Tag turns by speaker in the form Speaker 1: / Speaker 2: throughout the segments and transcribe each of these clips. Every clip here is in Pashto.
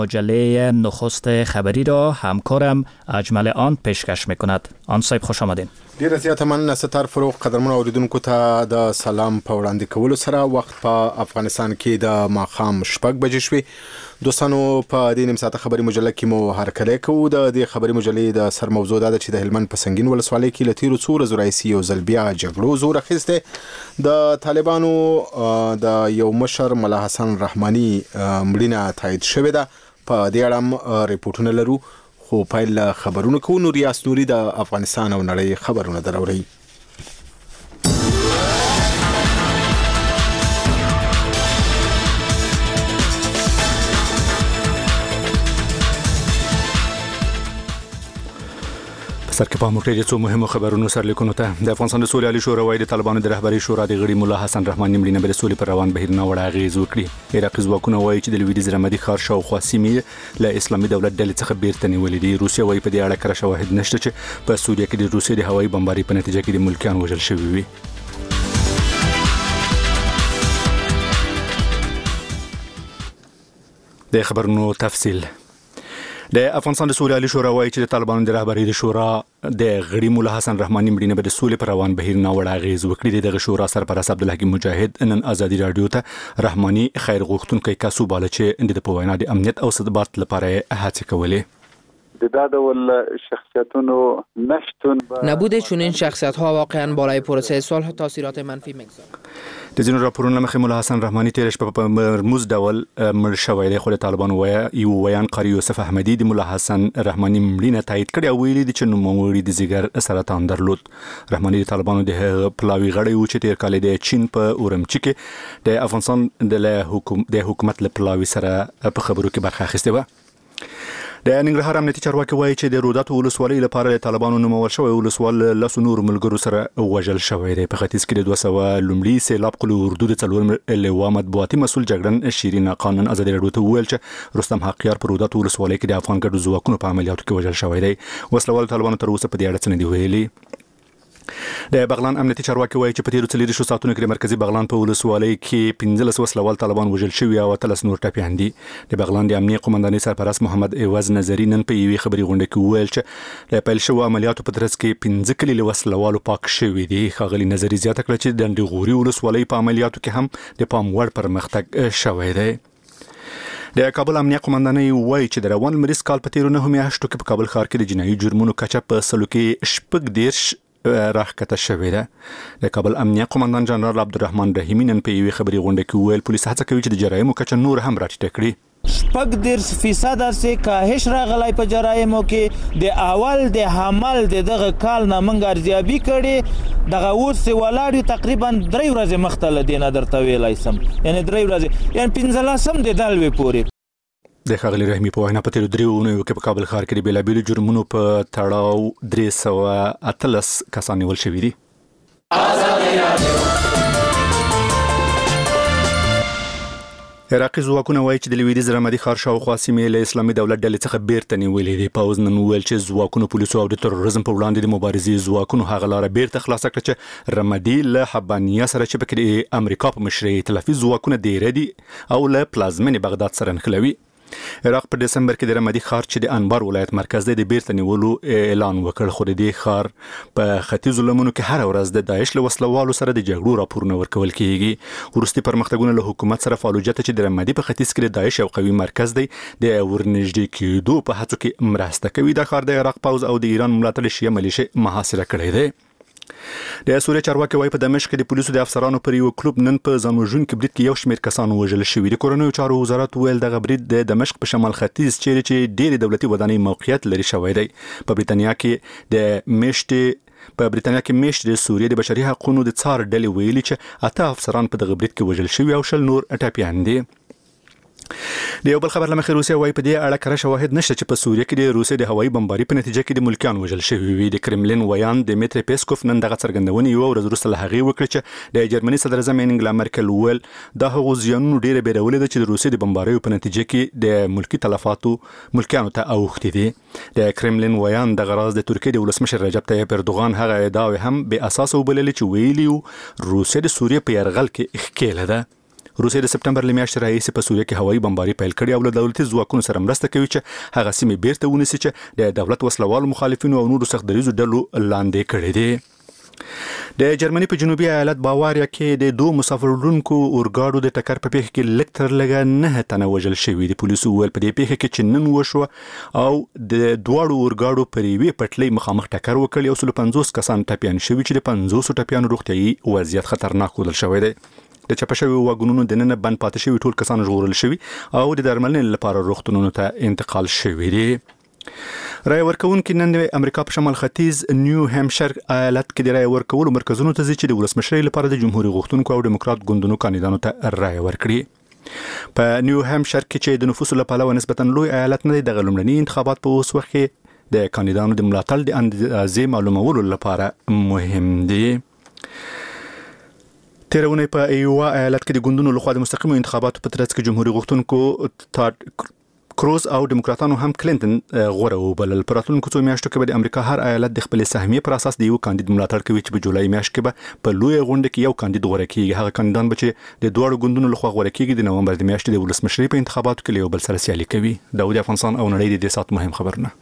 Speaker 1: مجله نخست خبری را همکارم اجمل آن پیشکش میکند. آن صاحب خوش آمدین.
Speaker 2: ډیره زیاته مننه ستار فروغ. قدرمن اوریدونکو ته د سلام په وړاندې کولو سره وخت په افغانستان کې د ماښام 6 بجې شوې. دوستانو په دې نیم ساعته خبري مجله کې مو هرکلی کوو. د دې خبري مجلې د سر موضوع دا ده چې د هلمند په سنگین ولسوالۍ کې له تیرو څو ورځو راهیسې یو ځل بیا جګړو زور اخیستی. د طالبانو د یو مشر ملا حسن رحماني مړینه تایید شوې ده. په دې اړه هم ریپورټونه لرو، خو پیل خبرونه کوو. نو ریاست نوري د افغانستان او نړۍ خبرونه دراوړي. سرکه په موږ څو مهمو خبرونو سرلیکونو ته د افغانستان د سولې عالی شورا وايي د طالبانو د رهبری شورا د غړي مولا حسن رحماني مړینه به د سولې پر روان بهیر نه وړ اغیز وکړي. عراقي ځواکونه وايي چې د لویدیځ رمادي ښار شاوخوا سیمې له اسلامي دولت ډلې څخه بیرته نیولې دي. روسیا وايي په دې اړه کره شواهد نشته چې په سوریه کې د روسیې د هوایي بمبارۍ په نتیجه کې د ملکیان وژل شوي وي. د خبرونو تفصیل. د افغانستان د سولې عالی شورا وايي چې د طالبانو د رهبری د شورا د غړي مولا حسن رحماني مړینه به د سولې پر روان بهیر نه وړ اغیز وکړي. دغه شورا سرپرست عبدالحکیم مجاهد نن ازادي رادیو ته رحماني خیر غوښتونکي کسو باله چې د په وینا د امنیت او ثبات لپاره هڅې کولې.
Speaker 3: دا ډول شخصیتونو
Speaker 4: نبود چنین شخصیت‌ها واقعا بالای پروسه صلح تاثیرات منفی می‌گذارد.
Speaker 1: د ځینو راپورونو مخې مولا حسن رحماني تیر شپه په مرموز ډول مړ شوی دی، خو د طالبانو یو ویان قاری یوسف احمدي د مولا حسن رحماني مړینه تایید کړې او ویلي دي چې نوموړي د ځیګر سرطان درلود. رحماني د طالبانو د پلاوي غړی و چې تیر کال د چین په اورمچي کې د افغانستان د حکومت له پلاوي سره په خبرو کې برخه اخیستې و. د ننګرهار امنیتي چارواکي وایي چې د روداتو ولسوالۍ لپاره د طالبانو نومول شوی ولسوال له نور ملګرو سره وژل شوی دی. په ختیځ کې د 200 لومړي سیلاب قلو اردو د څلور لوا مطبوعاتي مسول جګړن شیرین قانون ازادي رادیو ته ویل چې رستم حقیار په روداتو ولسوالۍ کې د افغان ګډو ځواکونو په عملیاتو کې وژل شوی دی. وسلوال طالبانو تر اوسه په دې اړه څه نه دی ویلي. د بغلان امنیتي چارواکي وایي چې په تیرو 40 ساعتونو کې مرکزی بغلان په ولسوالۍ کې 15 وسلوال طالبان وژل شوي او 13 نور ټپیان دي. د بغلان د امنیه قومندانۍ سرپرست محمد ایواز نظری نن په یوې خبري غونډه کې وویل چې د پیل شوو عملیاتو په ترڅ کې 15 کلي له وسلوالو پاک شوي دي. ښاغلي نظری زیاته کړه چې د ډنډغوري ولسوالۍ په عملیاتو کې هم د پام وړ پرمختګ شوی دی. د کابل امنیه قومندانۍ وایي چې د روان مریض کال په تیرو 9 میاشتو کې په کابل ښار کې د جنایي جرمونو کچه په سلو کې شپږ دیرش راښکته شوې ده. د کابل امنیه قومندان جنرال عبدالرحمن رحیمي نن په یوې خبري غونډه کې وویل پولیس هڅه کوي چې د جرایمو کچه نور هم راټیټه کړي.
Speaker 5: 40% سے کاهش راغلی په جرایمو کې. د اول د حمل دغه کال نه منګ ارزیابي کړي دغه اوس ولاړ تقریبا 3 ورځې مخته لدینه درته ویلای سم، یعنی 3 ورځې یعنی 15 د دلوي پورې.
Speaker 1: د ښاغلي رحیمي په وینا په تیرو 3 اونیو کې په کابل ښار کې د بیلابیلو جرمونو په تړاو 318 کسان نیول شوي دي. عراقي ځواکونه وایي چې د لویدیځ رمادي ښار شاوخوا سیمې له اسلامي دولت ډلې څخه بیرته نیولې دي. پوځ نن وویل چې ځواکونو پولیسو او د تروریزم په وړاندې د مبارزې ځواکونو هغه لاره بیرته خلاصه کړه چې رمادي له حبانیه سره چې پکې د امریکا په مشرۍ ائتلافي ځواکونه دیره دي او له پلازمینې بغداد سره نښلوي. عراق په دسمبر کې د رمادي ښار چې د انبار ولایت مرکز دی د بیرته نیولو اعلان وکړ، خو د دې ښار په ختیځو لمنو کې هر ورځ د داعش له وسلوالو سره د جګړو راپورونه ورکول کیږي. وروستي پرمختګونه له حکومت سره فالوجه ته چې د رمادي په ختیځ کې د داعش یو قوي مرکز دی د ورنږدې کېدو په هڅو کې مرسته کوي. دا ښار د عراق پوځ او د ایران ملاتړ شیعه ملیشې محاصره کړی دی. د سوریه چارواکي وايي په دمشق کې د پولیسو د افسرانو پر یو کلوب نن په ځانوژونکي برید کې یو شمېر کسان وژل شوي دي. کورنیو چارو وزارت ویل دغه برید د دمشق په شمال ختیځ چیرې چې ډېرې دولتي ودانۍ موقعیت لري شوی دی. په بریتانیا کې میشتې د سوریې د بشري حقوقو د څار ډلې ویلي چې 8 افسران په دغه برید کې وژل شوي او 10 نور ټپیان دي. د یو بل خبر لمخې روسیا وايي په دې اړه کره شواهد نشته چې په سوریه کې د روسیې د هوایي بمبارۍ په نتیجه کې د ملکیان وژل شوي وي. د کرملین ویان دمیتری پیسکوف نن دغه څرګندونې یو ورځ وروسته له هغې وکړه چې د جرمني صدر اعظم انګلا مرکل ویل دا هغو زیانونو ډېره بیرولې ده چې د روسیې د بمباریو په نتیجه کې د ملکي تلفاتو ملکیانو ته اوښتې دي. د کرملین ویان دغه راز د ترکیې د ولسمشر رجب طیب اردوغان هغه ادعاوې هم بې اساسه وبللې چې ویلي روسیې د سوریې په یرغل کې ښکېله ده. روسیې د سپټمبر لمیاشتې راهیسې په سوریه کې هوایي بمباري پیل کړې او له دولتي ځواکونو سره مرسته کوي چې هغه سیمې بیرته ونیسي چې د دولت وسلوالو مخالفینو او نورو سخت دریزو ډلو لاندې کړې دي. د جرمني په جنوبي ایالت باواریا کې د دوه مسافرونکو اورګاډو د ټکر په پیښه کې لږ تر لږه 9 تنه وژل شوي دي. پولیسو ویل په دې پیښه کې چې نن وشوه او د دواړو اورګاډو پر یوې پټلۍ مخامخ ټکر وکړ او 150 کسان ټپیان شوي چې د 50 ټپیانو روغتیايي وضعیت خطرناک ښودل شوی دی. د چپه شوي واګونونو دننه بند پاتې شوي ټول کسان ژغورل شوي او د درملنې لپاره روغتونونو ته انتقال شوي دي. رای ورکوونکي نن د امریکا په شمال ختیځ نیو هامشایر ایالت کې د رای ورکولو مرکزونو ته ځي چې د ولسمشرۍ لپاره د جمهوریت غوښتونکو او دیموکرات ګوندونو کاندیدانو ته رای ورکړي. په نیو هامشایر کې چې د نفوسو لپاره نسبتا لوی ایالت نه دی، د لومړني انتخابات په اوس وخت کې د کاندیدانو د ملاتړ د اندازې معلومولو لپاره مهم دی. تیرونه په ایوا ایالت کې د ګوندونو لخوا د مستقیمو انتخاباتو په ترڅ کې جمهوریت غوښتونکو کروز او دیموکراتانو هم کلینټن غوره وبلل. په راتلونکو څو میاشتو کې به د امریکا هر ایالت د خپل سهمیې پر اساس د یو کاندید ملاتړ کوي چې په جولای میاشت کې به په لوی غونډه کې یو کاندید غوره کیږي. هغه کاندیدان به چې د دوه ګوندونو لخوا غوره کیږي د نومبر د میاشتې د ولسمشرۍ په انتخاباتو کې یو بل سره سیالي کوي. داود افغانستان او نړۍ د دې سات مهم خبرونه.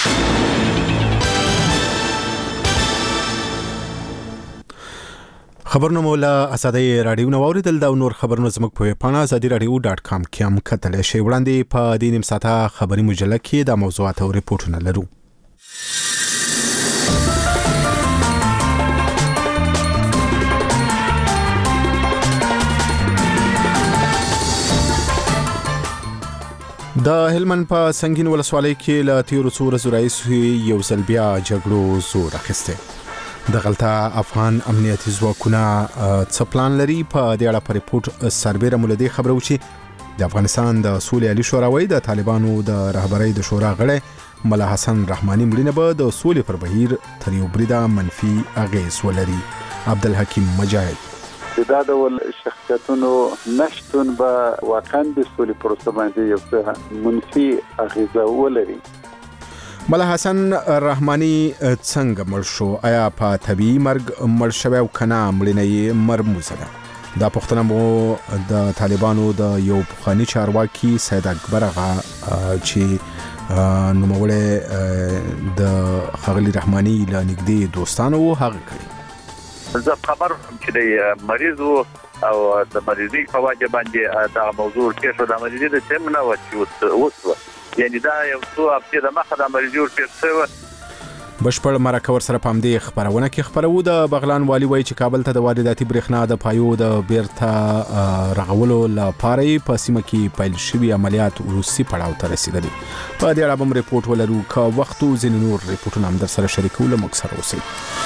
Speaker 2: خبرونه مولا اسادي رادیو نو اوریدل دا نور خبرونه زموږ په پاڼه azadi-radio.com کې هم کتل شي. وړاندې په دې نیم ساعته خبري مجله کې د موضوعات او ریپورتونه لرو. د هلمند په سنگین ولسوالۍ کې له تیرو څو ورځو راهیسې یو ځل بیا جګړو زور اخیسته. د غلطه افغان امنیتي ځواکونه څه پلان لري؟ په دې اړه په ریپورت سربېره مولدي خبرو چې د افغانستان د سولې علي شورا وایي د طالبانو د رهبرۍ د شورا غړی ملا حسن رحماني مړینه به د سولې پر بهیر تر یو بریده منفي اغیز ولري. عبدالحکیم مجاهد
Speaker 3: دا ډول شخصیتونو نشتون به واقعا د سولې پروسه باندې یو څه منفي اغیزه ولري.
Speaker 2: ملا حسن رحماني څنګه مړ شو؟ آیا په طبيعي مرګ مړ شوی او کنه مړینه یې مرموزه ده؟ دا پوښتنه مو د طالبانو د یو پخوانی چارواکي سید اکبر آغا چې نوموړی د خغلی رحماني له نږدې دوستانو هغه کړی.
Speaker 6: زه خبر چې د مریض او د مریضي په وجه باندې دا موضوع کې شو. د مریضي د سیمه و چې وسو یعنی دا یو څو هفته د مخه د مریض ور پیښه
Speaker 2: بشپړ مرکه ور سره پام دی خبرونه کې خبرو. د بغلان والی وایي چې کابل ته د وارداتي برېښنا د پایو د بیرته رغولو لپاره په سیمه کې پیل شوی عملیات وروستي پړاو ته رسیدلي. په دې اړه هم ریپورت ولرو. که وخت او ځینې نور ریپورتونه هم در سره شریکو له موږ سره اوسئ.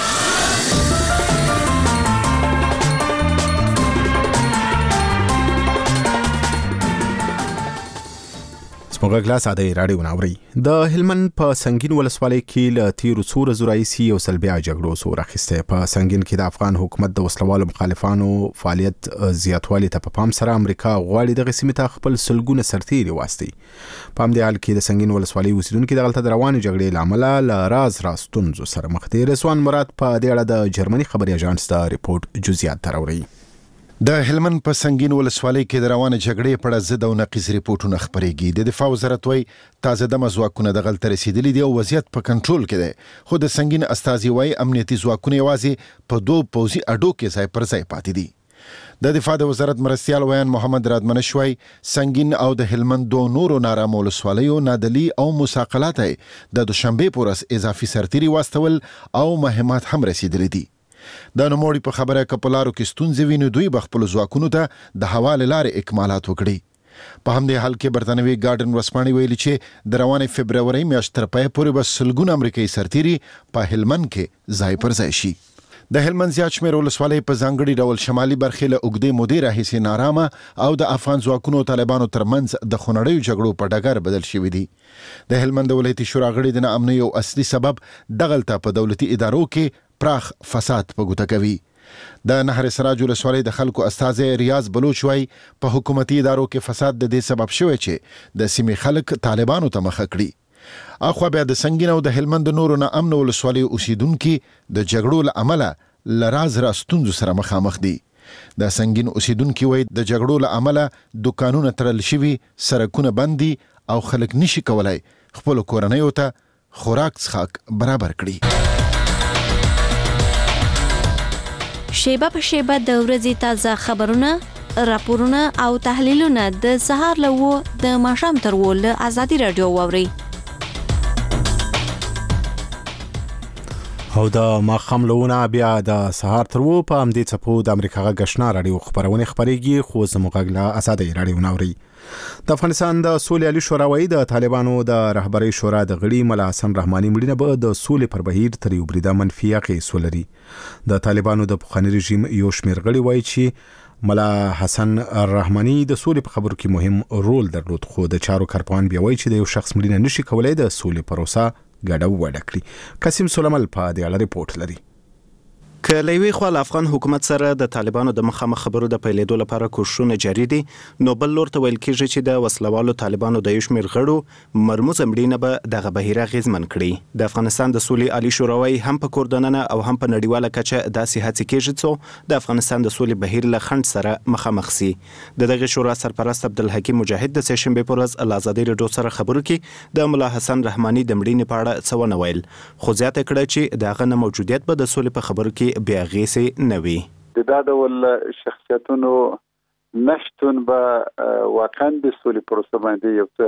Speaker 2: سمګه کلاس اده رادیو ناوري. د هلمند په سنگین ولسوالۍ کې له تیرو څو ورځو راهیسې یو ځل بیا جګړو زور اخیسته. په سنگین کې د افغان حکومت د وسلوالو مخالفانو فعالیت زیاتوالی ته په پام سره امریکا غواړي د سیمې ته خپل سلګونه سرتیري واستي. په همدې حال کې د سنگین ولسوالۍ اوسیدونکو د غلطه روانې جګړې لامل له راستونزو سره مخ دي. رضوان مراد په دې اړه د جرمني خبري اژانس د ریپورت جزئیات تراوري.
Speaker 7: د هلمند په سنگین ولسوالۍ کې د روانه جګړې په اړه ضد او نقیض ریپورتونه خبرېږي. د دفاع وزارت وايي تازه د ځواکونه د غلطه رسیدلي دي او وضعیت په کنټرول کې دی. خو د سنگین استازي وايي امنیتي ځواکونه یوازې په دوه پوځي اډو کې ځای پر ځای پاتې دي. د دفاع د وزارت مرستیال ویان محمد رادمنش وايي سنگین او د هلمند دوه نورو نارامو ولسوالیو نادلی او مساقلات د دوشنبه پر ورځ اضافي سرتیري واستول او مهمات هم رسیدلي دي. د نوموړي په خبره کپلارو کې ستونزې ویني دوی بخپل ځواکونو ته د حواله لارې اکمالات وکړي. په همدې حال کې برتانوي ګارډن ورسپانې ویلي چې د روانې فبروري میاشتې تر پای پورې به سلګونه امریکایي سرتیري په هلمند کې ځای پر ځای شي. د هلمند زیات شمېر ولسوالۍ په ځانګړي ډول شمالي برخې له اوږدې مودې راهیسې نارامه او د افغان ځواکونو او طالبانو ترمنځ د خونړیو جګړو په ډګر بدل شوي دي. د هلمند ولایتي شورا غړي د ناامنۍ یو اصلي سبب دغلته په دولتي ادارو کې پراخ فساد په ګوته کوي. د نهر سراج ولسوالۍ د خلکو استازي ریاض بلوچ وايي په حکومتي ادارو کې فساد د دې سبب شوی چې د سیمې خلک طالبانو ته مخه کړي. اخو بیا د سنگین او د هلمند نورو نه امن ولسوالۍ اوسیدونکو د جګړو له امله لراز راستونزو سره مخامخ دي. د سنگین اوسیدونکو وای د جګړو له امله دکانونه تړل شوي، سړکونه بند دي او خلک نشي کولای خپل کورنۍ ته خوراک څښاک برابر کړي.
Speaker 8: شیبه په شیبه د ورځې تازه خبرونه، راپورونه او تحلیلونه د سهار له د ماښام تر له ازادي رادیو واوري.
Speaker 2: او د ماښام لونه بیا د سهار تر په همدې څپو د امریکا غږ آشنا رادیو خبرونه خبريږي، خو زموږ غږ له ازادي رادیو ناوري. د افغانستان د سولې عالی شورا وایي د طالبانو د رهبرۍ شورا د غړي ملا حسن رحماني مړینه به د سولې پر بهیر تر یو بریده منفي اغېز ولري. د طالبانو د پخواني رژیم یو شمېر غړي وایي چې ملا حسن رحماني د سولې په خبرو کې مهم رول درلود، خو د چارو کارپوهان بیا وایي چې د یو شخص مړینه نشي کولای د سولې پروسه ګډه وډه کړي. قاسم سلیمان په دې اړه ریپورت لري.
Speaker 9: کلهوی خو افغان حکومت سره د طالبانو د مخامخ خبرو د پیلېدو لپاره کوښښونه جاري دي، نو بل لور ته ویل کېږي چې د وسلوالو طالبانو د یو شمېر غړو مرموز مړینه به دغه بهیر اغېزمن کړي. د افغانستان د سولې عالی شورا وایي هم په کوردننه او هم په نړیواله کچه داسې هڅې کېږي چې د افغانستان د سولې بهیر له خنډ سره مخامخ سي. دغه شورا سرپرست عبدالحکیم مجاهد د سهشنبه په ورځ له ازادي رادیو سره خبرو کې د ملا حسن رحماني د مړینې په اړه څه ونه ویل، خو زیاته کړه چې دغه نه موجودیت به د سولې په خبرو کې بیا غیسي نوي.
Speaker 3: د دا ډول شخصیتونو نشتون به واقعا د سولې پروسه باندې یو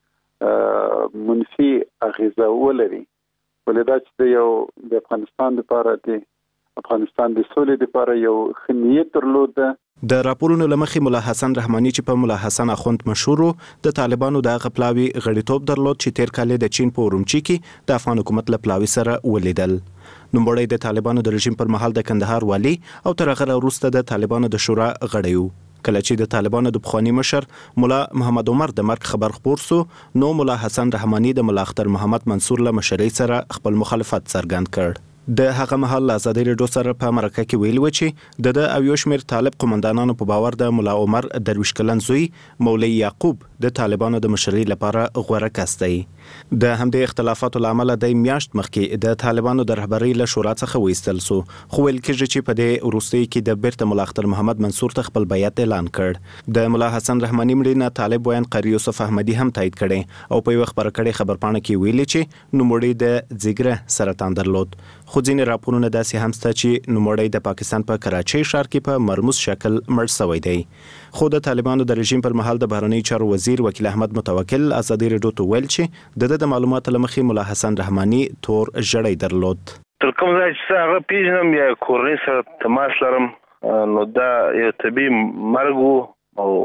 Speaker 3: څه منفي اغیزه ولري، ولدا چې یو د افغانستان لپاره د افغانستان د سولې لپاره یو خنیت درلود.
Speaker 9: د راپورونو لمخې ملا حسن رحماني چې په ملا حسن اخوند مشهور د طالبانو د غپلاوي غړیتوب درلود چې تیر کال د چین په اورمچي کې د افغان حکومت له پلاوي سره ولیدل. نوموړی د طالبانو د رژیم پر مهال د کندهار والی او تر هغه وروسته د طالبانو د شورا غړی و. کله چې د طالبانو د پخوانی مشر مولا محمد عمر د مرګ خبر خپور سو، نو ملا حسن رحماني د ملا اختر محمد منصور له مشرۍ سره خپل مخالفت څرګند کړ. د هغه مهال ازادي رادیو سره په مرکه کې ویل و چې د او یو شمېر طالب قومندانانو په باور د مولا عمر درویش کلن زوی مولوی یعقوب د طالبانو د مشرۍ لپاره غوره کس دی. د همدې اختلافاتو لامل د میاشت مخکې د طالبانو د رهبرۍ له شورا څخه وایستل سو، خو ویل کېږي چې په دې وروستۍ کې د بیرته مولا اختر محمد منصور ته خپل بیعت اعلان کړ. د مولا حسن رحماني مړینه طالب ویان قاری یوسف احمدي هم تایید کړي او په یو خبر کړي خبرپاڼه کې ویلي چې نوموړی د ځیګره سرطان درلود، خو ځینې راپورونه داسې هم شته چې نوموړی د پاکستان په کراچۍ ښار کې په مرموز شکل مړ شوی دی. خو د طالبانو د رژیم پر مهال د بهرنی چارو وزیر وکیل احمد متوکل ازادي رادیو ته ویل چې د معلوماتو لمخې مولا حسن رحماني تور ژړی درلود.
Speaker 10: تر کوم ځای چې هغه پیژنم یا کورنۍ سره تماس لرم، نو دا یو طبیعي مرګ او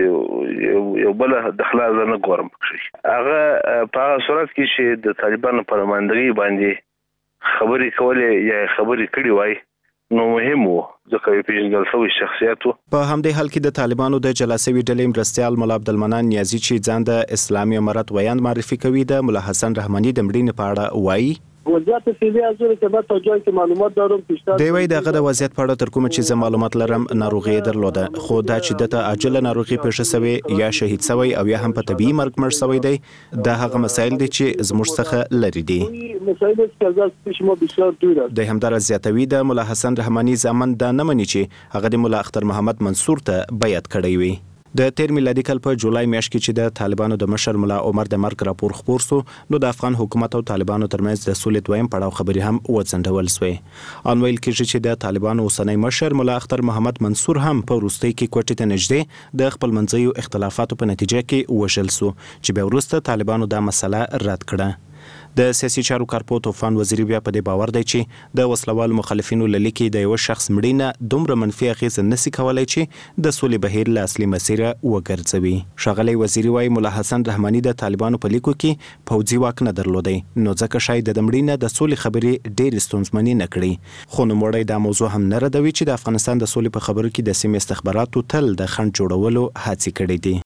Speaker 10: د یو بل د خلاص نه ګورم. هغه په هغه صورت کې چې د طالبانو پر ماندګي باندې خبرې کولې یا خبرې کړې وای، نو مهم وو ځکه یو پیژندل شوی شخصیت وو.
Speaker 9: په همدې حال کې د طالبانو د جلسوي ډلې مرستیال مولا عبدالمنان نیازي چې ځان د اسلامي امارت ویاند معرفي کوي د مولا حسن رحماني د مړینې په اړه وایي.
Speaker 11: وضعیت فیزی از اون که بعد تا جایی که معلومات دارم بیشتر
Speaker 9: دی وای دغه د وضعیت په اړه تر کومه چې معلومات لرم ناروغي درلوده، خو دا چې دته عاجله ناروغي پیښه شوی یا شهید شوی او یا هم په طبي مرګ مړ شوی دی، دا هغه مسایل دي چې زموږ څخه لري دي.
Speaker 11: مسایل چې از پیش ما بسیار دور است.
Speaker 9: د همدار زیاتوي د مولا حسن رحماني ځامن دا نه مني چې هغه د مولا اختر محمد منصور ته بیعت کړی وي. د تیر میلادي کال په جولای میاشت کې چې د طالبانو د مشر مولا عمر د مرګ راپور خپور سو، نو د افغان حکومت او طالبانو ترمنځ د سولې دویم پړاو خبرې هم وڅنډول شوې. ان ویل کېږي چې د طالبانو اوسنی مشر مولا اختر محمد منصور هم په وروستۍ کې کوټې ته نږدې د خپل منځیو اختلافاتو په نتیجه کې وژل سو، چې به وروسته طالبانو دا مسله رد کړه. د سیاسي چارو کارپو طوفان وزیری بیا په دې باور دی چې د وسلوال مخالفینو للیکي د یو شخص مړینه دومره منفي اغیز نسی کولای چې د سولې بهیر له اصلي مسیره وګرځوي. ښاغلی وزیری وايي مولا حسن رحماني د طالبانو په لیکو کې پوځي واک نه درلودی، نو ځکه شاید د مړینه د سولې خبرې ډېر ستونزمنې نه کړي. خو نوموړی دا موضوع هم نه ردوي چې د افغانستان د سولې په خبرو کې د سیمې استخباراتو تل د خنډ جوړولو هڅې کړې دي.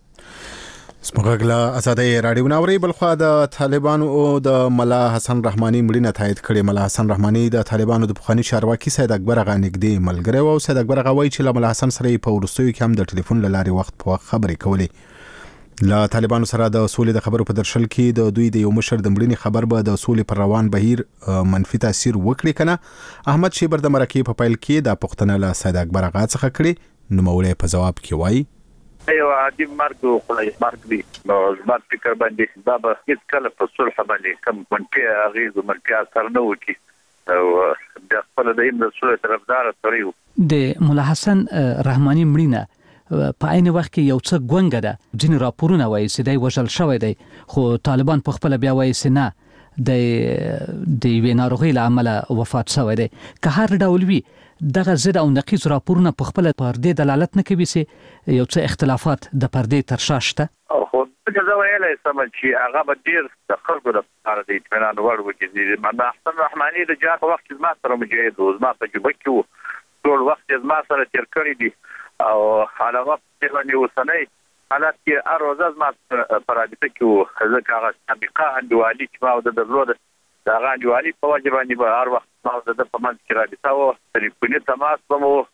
Speaker 2: سمغلا ازادي رادیو ناوري. بلخوا د طالبانو او د ملا حسن رحماني مړینه تایید کړي. ملا حسن رحماني د طالبانو د پخوانی چارواکي سید اکبر اغا نږدې ملګری او سید اکبر اغا وایي چې ملا حسن سره په ورستیو کې هم د ټلیفون لارې وخت په وخت خبرې کولې. لا طالبانو سره د سولې د خبرو په درشل کې د دوی د یو مشر د مړینې خبر به د سولې پر روان بهیر منفي تاثیر وکړي کنه. احمد شیبر د مرکې په پیل کې د پښتنه له سید اکبر اغا څخه کړي نو مولوی په جواب کې وایي
Speaker 6: یو عادي مرګ او خدای مرګ دی نو زما فکر باندې دا به هیڅ کله په صلح باندې کوم منفي اغیز او منفي اثر نه وکړي او د خپل د ایم د صلح طرفدار سره
Speaker 12: د مولا حسن رحماني مړینه په عین وخت کې یو څه ګونګه ده. ځینې راپورونه وایي چې دی وژل شوی دی خو طالبان په خپل بیا وایي چې نه د یوې ناروغۍ له امله وفات شوی دی. که هر ډول وي دغه ضد او نقیض راپورونه په خپل پردې دلالت نه کوي چې یو څه اختلافات د پردې تر شا شته.
Speaker 6: خو زه ویلای سم چې هغه به ډیر د خلکو لپاره د اطمینان وړ وګرځي. مولا حسن رحماني د جهاد په وخت کې زما سره مجاهد و، زما په جوبه کې و، ټول وخت زما سره تیر کړی دي او حالا وخت باندې اوسنۍ حالات کې هر ورځ زما په رابطه کې و. ځکه هغه سابقه انډیوالي چې ما د درلوده د هغه انډیوالي په وجه باندې به هر وخت ما د په منځ کې رابطه و، تلیفوني تماس به مو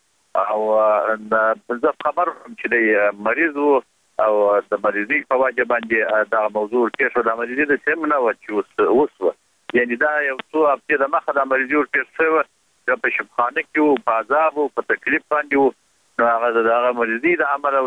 Speaker 6: او زه خبر وم چې دی مریض و او د مریضۍ په وجه باندې دغه موضوع تېر شو. د مریضۍ د سیم نه وه چې اوس وه، یعنې دا یو څو هفتې د مخه د مریضۍ ورتېر شوی وه، دا په شبخانه کې و، په عذاب و، په تکلیف باندې و. نو هغه د هغه مریضۍ د امله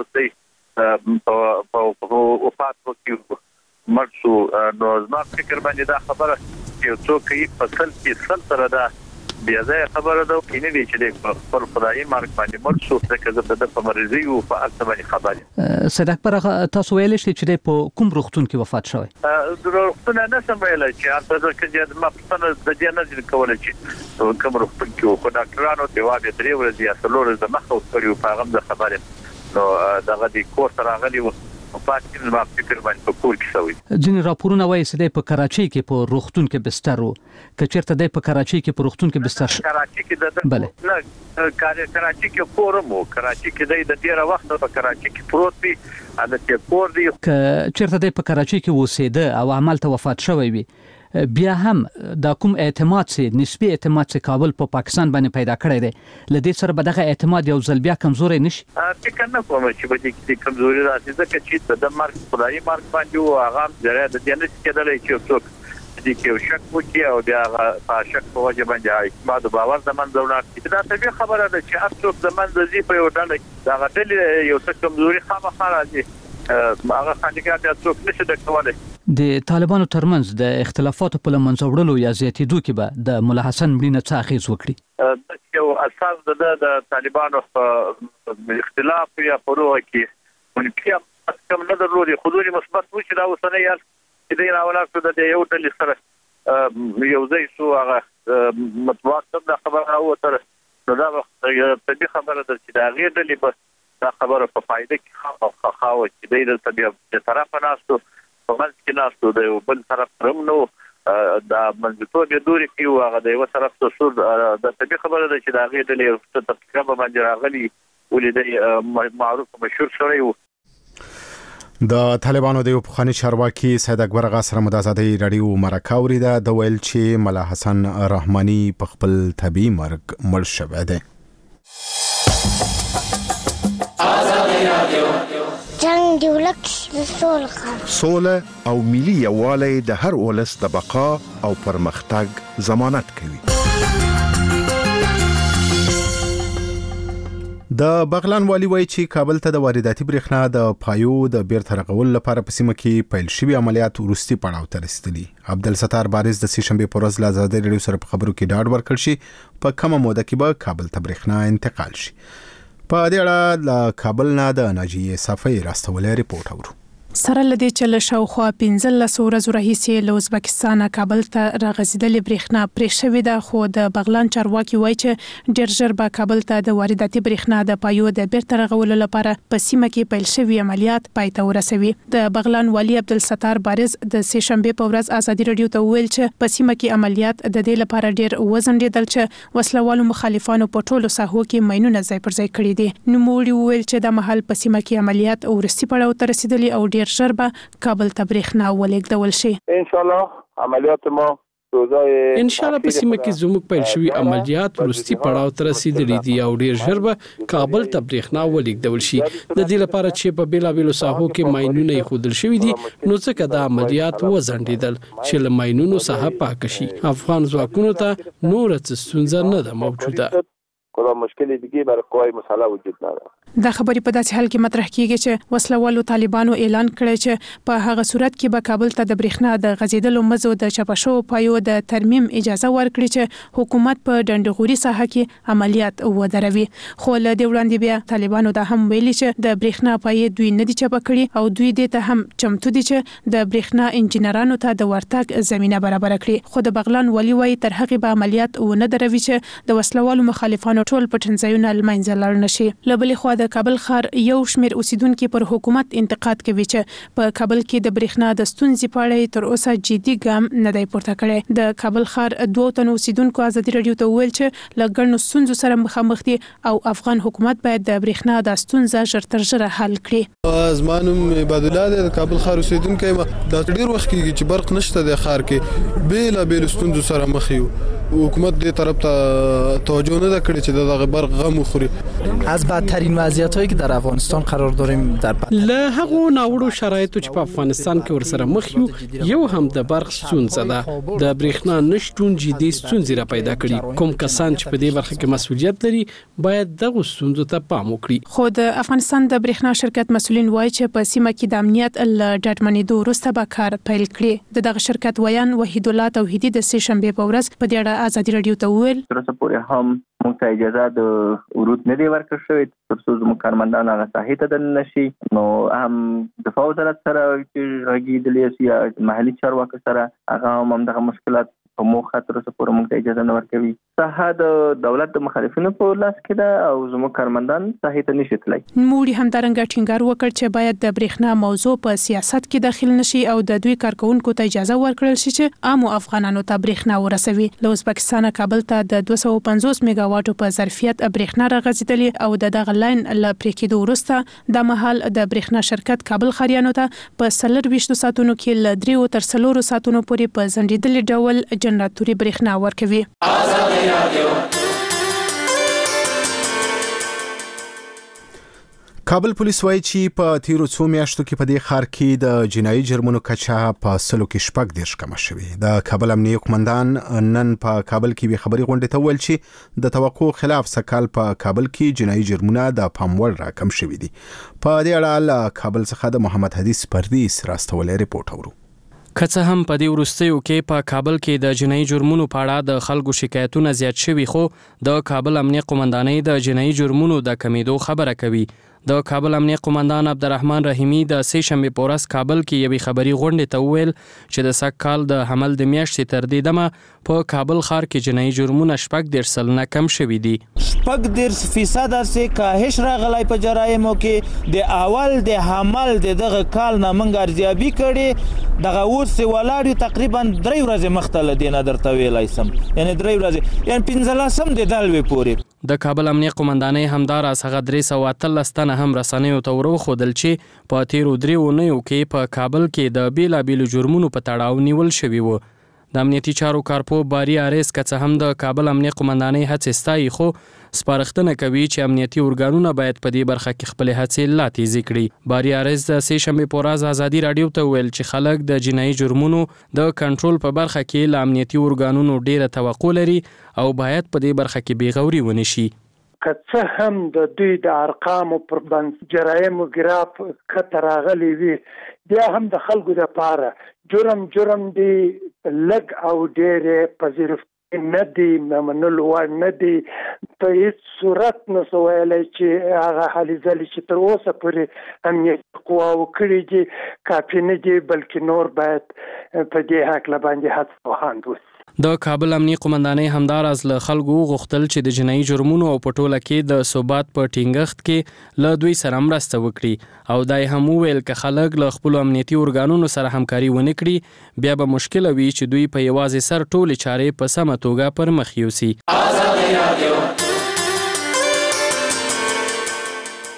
Speaker 6: اوس په وفات وکړي مړ شو. نو زما فکر باندې دا خبره یو څوک یې په سل کې سل سره ده بیا ځای خبره ده کې نه دی چې د خپل خدایي مرګ باندې مړ شو. ځکه زه د په مریضۍ او په هغه باندې خبر یم.
Speaker 12: سید اکبر تاسو ویلی شئ چې په کوم روغتون کې وفات شوی؟
Speaker 6: د روغتون نه سم ویلی چې هلته کې ما پوښتنه د دې نه ځینې کولی چې کوم روغتون کې و، خو ډاکټرانو جواب یې 3 ورځې یا 4 ورځې د مخه ورکړي و، په هغه هم زه خبر یم. نو دغه د کور ته راغلي و وفات کې زما فکر باندې په کور کې شوی.
Speaker 12: ځینې راپورونه وایي چې دی په کراچۍ کې په روغتون کې بستر و. که چېرته دی په کراچۍ کې په روغتون کې بستر
Speaker 6: کراچۍ کې نه کراچۍ کې کور هم و، کراچۍ کې دی د ډېره وخته په کراچۍ کې پروت وي، هلته کور دی.
Speaker 12: که چېرته دی په کراچۍ کې اوسېده او همالته وفات شوی وي بیا هم دا کوم اعتماد چې نسبي اعتماد چې کابل په پاکستان باندې پیدا کړی دی له دې سره به دغه اعتماد یو ځل بیا کمزوری نشي؟
Speaker 6: فکر نه کوم چې به دې کمزوري راشي، ځکه چې د مرګ خدایي مرګ باندې و هغه هم ذریعه د دې نشي کېدلی چې څوک دې کې یو شک وکړي او بیا هغه په شک په وجه باندې اعتماد او باور د منځه ولاړ. دا طبیعي خبره ده چې هر څوک د منځه ځي په یو ډله کې د هغه ډلې یو څه کمزوري خامخا راځي، هغه خندګان بیا څوک نشي ډک کولی.
Speaker 12: د طالبانو ترمنځ د اختلافاتو په لمنځه وړلو یا زیاتېدو کې به د مولا حسن مړینه څه اغېز وکړي؟
Speaker 6: یو اساس د طالبانو په اختلاف یا فروع کې منفي کم نه درلودي، خو مثبت و چې دا اوسنی یار چې دی راولاړ شو د یو ډلې سره یو ځای شو، هغه مطبوعات هم دا خبره راووتله. نو دا طبیعي خبره ده چې د هغې ډلې به دا خبره په فایده کې خامخا وه چې دی دلته بیا د طرفه ناستو، په منځ کې ناستو، د یو بل طرف سره هم نه و، د منځګړیتوب یې دورې کې و، هغه د یوه طرف ته شو. دا طبیعي خبره ده چې د هغې ډلې یو څه تفکیره به باندې راغلي ولې دی معروف مشهور شوی و.
Speaker 2: د طالبانو د یو پخواني چارواکي سید اکبر اغا سره د ازادۍ راډیو مرکه اوریده. د ویل چې مولا حسن رحماني په خپل طبیعي مرګ مړ شوی دی.
Speaker 13: جنگ دی ولک
Speaker 7: سوله او ملي یووالی د هر ولس د بقا او پرمختګ ضمانت کوي.
Speaker 2: د بغلان والی وایي چې کابل ته د وارداتي برېښنا د پایو د بیرته رغولو لپاره په سیمه کې پیل شوي عملیات وروستي پړاو ته رسیدلي. عبدالستار بارز د سهشنبې په ورځ له ازادۍ راډیو سره په خبرو کې ډاډ ورکړ چې په کومه موده کې به کابل ته برېښنا انتقال شي. په دې اړه له کابل نه د ناجیې صافی راستولې ریپورت اورو.
Speaker 14: سره لدی چې له شاوخوا 15 ورځې راهیسې له ازبکستان کابل ته راغځېدلې برېښنا پرې شوې ده، خو د بغلان چارواکي وایي چې ډېر ژر به کابل ته د وارداتي برېښنا د پایو د بیرته رغولو لپاره په سیمه کې پیل شوي عملیات پای ته ورسوي. د بغلان والی عبدالستار بارز د سهشنبې په ورځ ازادي راډیو ته وویل چې په سیمه کې عملیات د دې لپاره ډېر وزنډېدل چې وسلوالو مخالفانو په ټولو ساحو کې ماینونه ځای پر ځای کړي دي. نوموړي وویل چې د مهال په سیمه کې عملیات وروستي پړاو ته رسیدلي او ډېر ژر به کابل ته برېښنا ولېږدول شي.
Speaker 15: ان شاء الله عملیات ما ان شاء الله په سیمه کې زموږ پیل شوی عملیات وروستي پړاو ته رسیدلي دي او ډیر ژر به کابل ته برېښنا ولېږدول شي د دې لپاره چې په بیلابېلو ساحو کې ماینونه ایښودل شوي دي نو ځکه دا عملیات وځنډېدل چې له ماینونو ساحه پاکه شي افغان ځواکونو ته نور څه ستونزه نه ده موجوده
Speaker 16: کله مشکل دیگه برای قوای مسلح وجود نداره.
Speaker 14: دا خبرې په داسې حال کې مطرح کیږي چې وسلوالو طالبانو اعلان کړی چې په هغه صورت کې به کابل ته د برېښنا د غځېدلو مزو د چپشو پایو د ترمیم اجازه ورکړي چې حکومت په ډنډغوري ساحه کې عملیات ودروي خو له دې وړاندې بیا طالبانو دا هم ویلي چې د برېښنا پای دوی نه دي چپه کړي او دوی دې ته هم چمتو دي چې د برېښنا انجنیرانو ته د ورتګ زمينه برابر کړي خو د بغلان ولي وای تر هغه به عملیات ونه دروي چې د وسلوالو مخالفانو ټول پټنځایونه لمنځه لاړ نشي لبلې خو د کابل ښار یو شمیر اوسیدونکو پر حکومت انتقاد کوي چې په کابل کې د برېښنا د ستونزې په اړه تر اوسه جدي ګام نه دی پورته کړی د کابل ښار دوه تن اوسیدونکو ازادي رادیو ته ویل چې لګړنو ستونزو سره مخامخ دي او افغان حکومت باید د برېښنا د ستونزې ژر تر ژره حل کړي
Speaker 17: زمانم عباد الله د کابل ښار اوسیدونکو د ډیر وخت کې چې برق نشته د ښار کې بیل ستونزو سره مخ یو حکومت دې طرف ته توجه نه کړی چې دغه برق غم وخوري
Speaker 18: از بدترین وضعیتایی که در افغانستان قرار داریم در
Speaker 15: له هغو ناوړو شرایطو چې په افغانستان کې ورسره مخ یو هم د برق ستونزه ده د برېښنا نشټون جدي ستونزې را پیدا کړي کوم کسان چې په دې برخه کې مسؤلیت لري باید دغه ستونزو ته پام وکړي
Speaker 14: خو د افغانستان د برېښنا شرکت مسولین وایي چې په سیمه کې د امنیت ل ډاډمنېدو وروسته به کار پیل کړي دغه شرکت ویان وحید الله توحیدی د سه شنبه په ورځ په دې اړه ازادي رادیو ته ویل
Speaker 19: تر څو پورې هم موږ ته اجازه د ورود نه دی ورکړل شوی تر څو زموږ کارمندان هغه ساحې ته دننه نشي نو هم دفاع وزارت سره چې غږیدلی سي محلي چارواکو سره هغه هم دغه مشکلات په موخه تر څو پورې موږ ته اجازه نه ورکوي ساحه د دولت د مخالفینو په لاس کې ده او زموږ کارمندان ساحې ته نشي تللی
Speaker 14: موږ هم درنګ ټینګار وکړ چې باید د برېښنا موضوع په سیاست کې داخل نشي او د دوی کارکونکو ته اجازه ورکړل شي چې عام افغانانو ته برېښنا ورسوي له ازبکستان کابل ته د 250 میگا واټو په ظرفیت برېښنا راغځېدلې او دغه لاین ل پریکېدو وروسته د مهال د برېښنا شرکت کابل خاریانو ته په 24 ساعتونو کې ل 3 تر 4 ساعتونو پورې په ځنډېدلې ډول جنراتوري برېښنا ورکوي
Speaker 2: کابل پولیس وایي چې په تیرو څو میاشتو کې په دې ښار کې د جنایي جرمونو کچه په سلو کې شپږ دیرش کمه شوې د کابل امنیه قومندان نن په کابل کې به خبري غونډه ته ویل چې د توقع خلاف سکهال په کابل کې جنایي جرمونه د پام وړ راکم شوي دي په دې اړه له کابل څخه د محمد حدیث پردیس راستولې ریپورت اورو
Speaker 20: که څه هم په دې وروستیو کې په کابل کې د جنایي جرمونو په اړه د خلکو شکایتونه زیات شوي خو د کابل امنیه قومندانۍ د جنایي جرمونو د کمیدو خبره کوي د کابل امنیه قومندان عبدالرحمن رحیمی د سه شنبه په ورځ کابل کې یوې خبري غونډې ته وویل چې د سکهال د حمل د میاشتې تر دې دمه په کابل ښار کې جنایي جرمونه 14% کم شوي دي
Speaker 5: 14% سے کاهش راغلی په جرایمو کې د اول د حمل دغه کال نه منګ ارزیابي کړي دغه اوس ولاړ تقریبا 3 ورځې مخته دینه درته ویلای سم یعنی 3 ورځې یعنی 15 د دالوي پورې
Speaker 20: د کابل امنیه قومندانۍ همدار از هغه 313 تنه هم رسنیو ته وروښودل چې په تیرو 3 اونیو کې په کابل کې د بیلابېلو جرمونو په تړاو نیول شوي وو د امنیتي چارو کارپو باری آریس که څه هم د کابل امنیه قومندانۍ هڅې ستایي خو سپارښتنه کوي چې امنیتي ارګانونه باید په دې برخه کې خپل هڅې لا تیزې کړي باری آریس د سه شنبه په ورځ ازادي رادیو ته ویل چې خلک د جنایي جرمونو د کنټرول په برخه کې له امنیتي ارګانونو ډیره توقع لري او باید په دې برخه کې بیغوري ونشي
Speaker 21: که څه هم د دوی د ارقامو پر بنسټ جرایم ګراف کته راغلی وي بیا هم د خلکو لپاره جرم دی لګ او ډېر پذیرفتنه نه دی منلو وړ نه دی په هیڅ صورت نه سو ویلی چې هغه هلې ځلې چې تر اوسه پورې امنیتي قواو کړي دي کافي نه دي بلکې نور باید په دې هکله باندې هڅه وهاند وسي
Speaker 20: د کابل امنیه قومندانۍ همدارز له خلکو غوښتل چې د جنایي جرمونو او په ټوله کې د ثبات په ټینګښت کې له دوی سره مرسته وکړي او دای هم ویل که خلک له خپل امنیتي ارګانونو سره همکاري ونه کړي بیا به مشکل وي چې دوی په یوازې سر ټولې چارې په سمه توګه پر مخ یوسي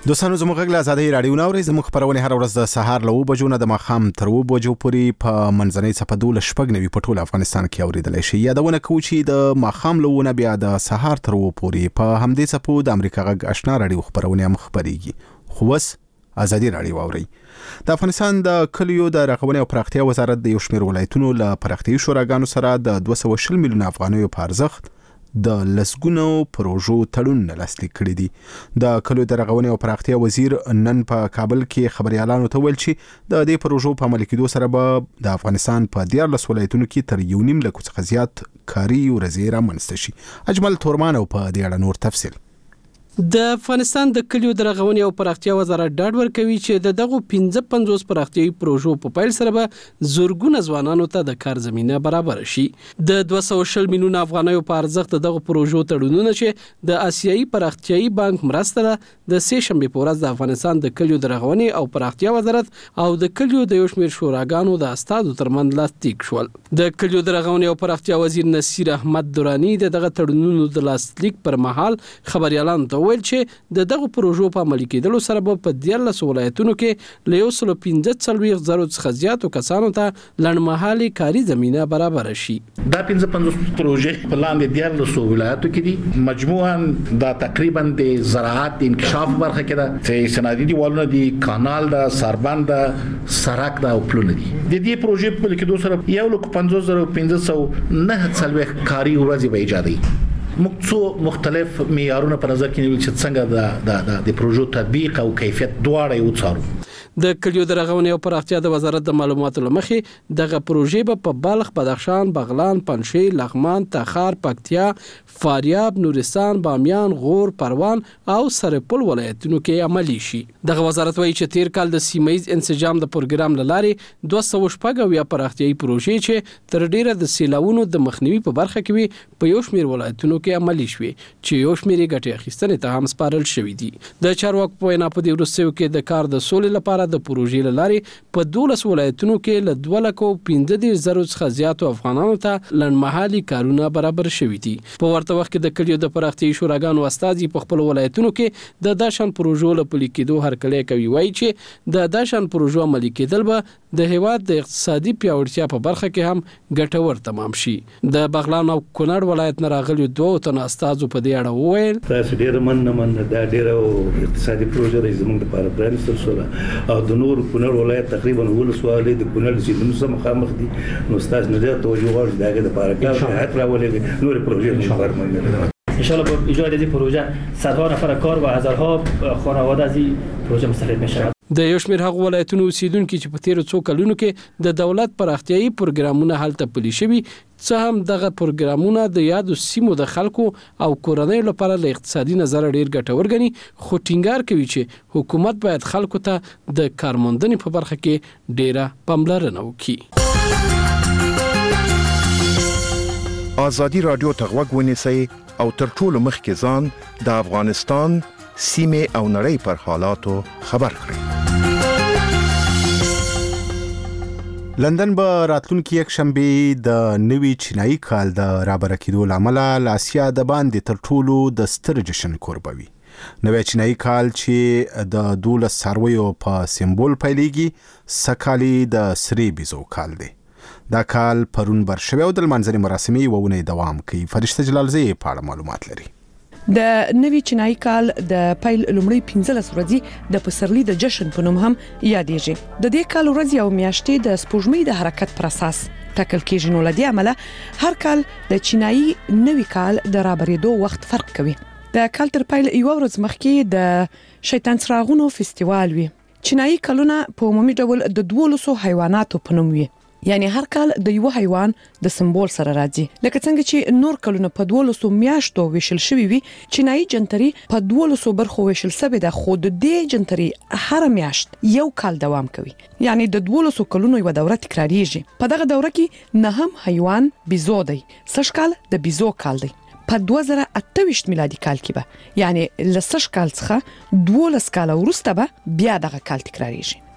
Speaker 2: دوستانو زموږ غږ له آزادۍ رادیو ناوړي زموږ خبرونه هر ورځ د سهار له 9 بجو نه د ماښام تر 2 بجو پورې په منځنۍ صفه 12 په ټول افغانستان کې اوریدلای شي. یادونه کوو چې د ماښام له 9 بیا د سهار تر 2 پورې په همدې صفو د امریکا غږ آشنا رادیو خبرونه هم خبريږي. خو بس آزادۍ رادیو اوري. د افغانستان د کلیو د رقابت او پراختیا وزارت د یو شمېر ولایتونو له پراختیايي شوراګانو سره د 220 میلیون افغانیو په ارزښت د لسګونو پروژو تړون لاسلیک کړی دي. د کلیو د رقابت او پراختیا وزیر نن په کابل کې خبريالانو ته ویل چې د دې پروژو په عملي کېدو سره به د افغانستان په 14 ولایتونو کې تر 1.5 لک څخه زیات کاري ورځې رامنځته شي. اجمل تورمان او په دې اړه نور تفصیل.
Speaker 15: د افغانستان د کلیو د رغونې او پراختیا وزارت ډاډ ورکوي چې دغه 55 پراختیايي پروژو په پیل سره به زورګونه ځوانانو ته د کار زمينه برابر شي. د 240 میلیون افغانیو په ارزښت دغه پروژو تړونونه چې د آسیایي پراختیايي بانک مرسته ده د سه شنبه په ورځ د افغانستان د کلیو د رغونې او پراختیا وزارت او د کلیو د یو شمېر شوراګانو د استادو ترمنځ لاسلیک شول. د کلیو د رغونې او پراختیا وزیر نصیر احمد درانی دغه تړونونو د لاسلیک پر مهال خبريالانو ته ویل چې دغه پروژو په عملي کېدلو سره به په 14 ولایتونو کې له 115,000 څخه زیاتو کسانو ته لنډمهالي کاري زمينه برابر شي.
Speaker 4: دا 55 پروژې په لاندې 14 ولایتو کې دي. مجموعاً دا تقریبا د زراعت انکشاف برخه کې ده چې صنعتي دیوالونه دي، کانال ده، سربند ده، سړک ده او پلونه دي. د دې پروژې په لیکدو سره 1,50,509 کاري ورځې به ایجادي. مختلف معیارونه په نظر کې نیول چې څنګه د پروژو تطبیق او کیفیت دواړه یو څارو.
Speaker 15: د کلیو د رغونې او پراختیا د وزارت د معلوماتو لمخې دغه پروژې به په بلخ، بدخشان، بغلان، پنجشیر، لغمان، تخار، پکتیا، فاریاب، نورستان، بامیان، غور، پروان او سرپل ولایتونو کې عملی شي. دغه وزارت وایي چې تیر کال د سیمایي انسجام د پروګرام لارې 214 پراختیايي پروژې چې تر ډیره د سیلاوونو د مخنیوي په برخه کې وي په یو شمېر ولایتونو کې عملی شوي چې یو شمېر ګټې اخیستنې ته هم سپارل شوي دي. د چارواکو په وینا په دې وروستیو کې د کار د سولې لپاره د پروژې لارې په 12 ولایتونو کې له 2,15,000 څخه زیاتو افغانانو ته لنډمهالي کارونه برابر شوي دي. په ورته وخت کې د کلیو د پراختیايي شوراګانو استازي په خپل ولایتونو کې د داشان پروژو له پلي کېدو هرکلی کوي. وایي چې د داشان پروژو عملي کېدل به د هیواد د اقتصادي پیاوړتیا په برخه کې هم ګټور تمام شي. د بغلان او کونړ ولایت نه راغلي 2 تنه استازو په دې اړه وویل
Speaker 22: تاسو ډیر مننه دا ډیر اقتصادي پروژه د زموږ لپاره پرانستل شوه او د نور کونړ ولایت تقریبا ولسوالۍ د کونړ سیمې سره مخامخ دي. نو تاسو نه دا توجه غواړئ دغه لپاره کار حتی راولې نور پروژې مخابره
Speaker 23: ان شاء الله با ایجاد این پروژه صدها نفر کار و هزارها خانواده از این پروژه مستفید میشود.
Speaker 15: د یو شمېر هغه ولایتونو اوسیدونکو چې په تیرو څو کلونو کې د دولت پراختیايي پروګرامونه هلته پلي شوي څه هم دغه پروګرامونه د یادو سیمو د خلکو او کورنۍ لپاره له اقتصادي نظر ډیر ګټور ګڼي، خو ټینګار کوي چې حکومت باید خلکو ته د کارموندنې په برخه کې ډیره پاملرنه وکړي.
Speaker 7: آزادی رادیو ته غوږ ونیسئ او تر ټولو مخکې ځان د افغانستان سیمې او نړۍ پر حالاتو خبر کړئ.
Speaker 2: لندن به راتلونکي یک شنبه د نوي چینایي کال د رابره کېدو لامل له اسیا د باندې تر ټولو د ستر جشن کوربوي. نوی چینایي کال چې د 12 څارویو په سمبول پیلېږي سکالي د سری بيزو کال دی. دا کال پرون برشوي او د منځري مراسمي وونه دوام کوي. فرشته جلالزی په اړه معلومات لري.
Speaker 24: د نوي چینایي کال د پیل لومړی 15 ورځې د پسرلي د جشن په نوم هم یادېږي. د دې کال ورځې او میاشتې د سپوږمۍ د حرکت پر اساس ټاکل کېږي. نو لدی عمله هر کال د چینایي نوي کال د رابرېدو وخت فرق کوي. د کال تر پیل یو ورځ مخکې د شیطان څراغونو فستیوال وي. چینایي کلونه په عمومي ډول د 12 حیواناتو په نوم وي. یعنی هر کال د یو حیوان د سمبول سره راځي. لکه څنګه چې نور کلونه په 12 میاشتو ویشل شوی وي، چینایي جنتري په 12 برخو ویشل شوی ده، خو د دې جنتري هر میاشت یو کال دوام کوي. یعنی د 12 کلونو یو دوره تکراریږي. په دغه دوره کې نه هم حیوان بيزو دی. سږ کال د بيزو کال دی. په 2028 میلادي کال کې به یعنی ل سږ کال څخه 12 کال وروسته به بیا دغه کال تکراریږي.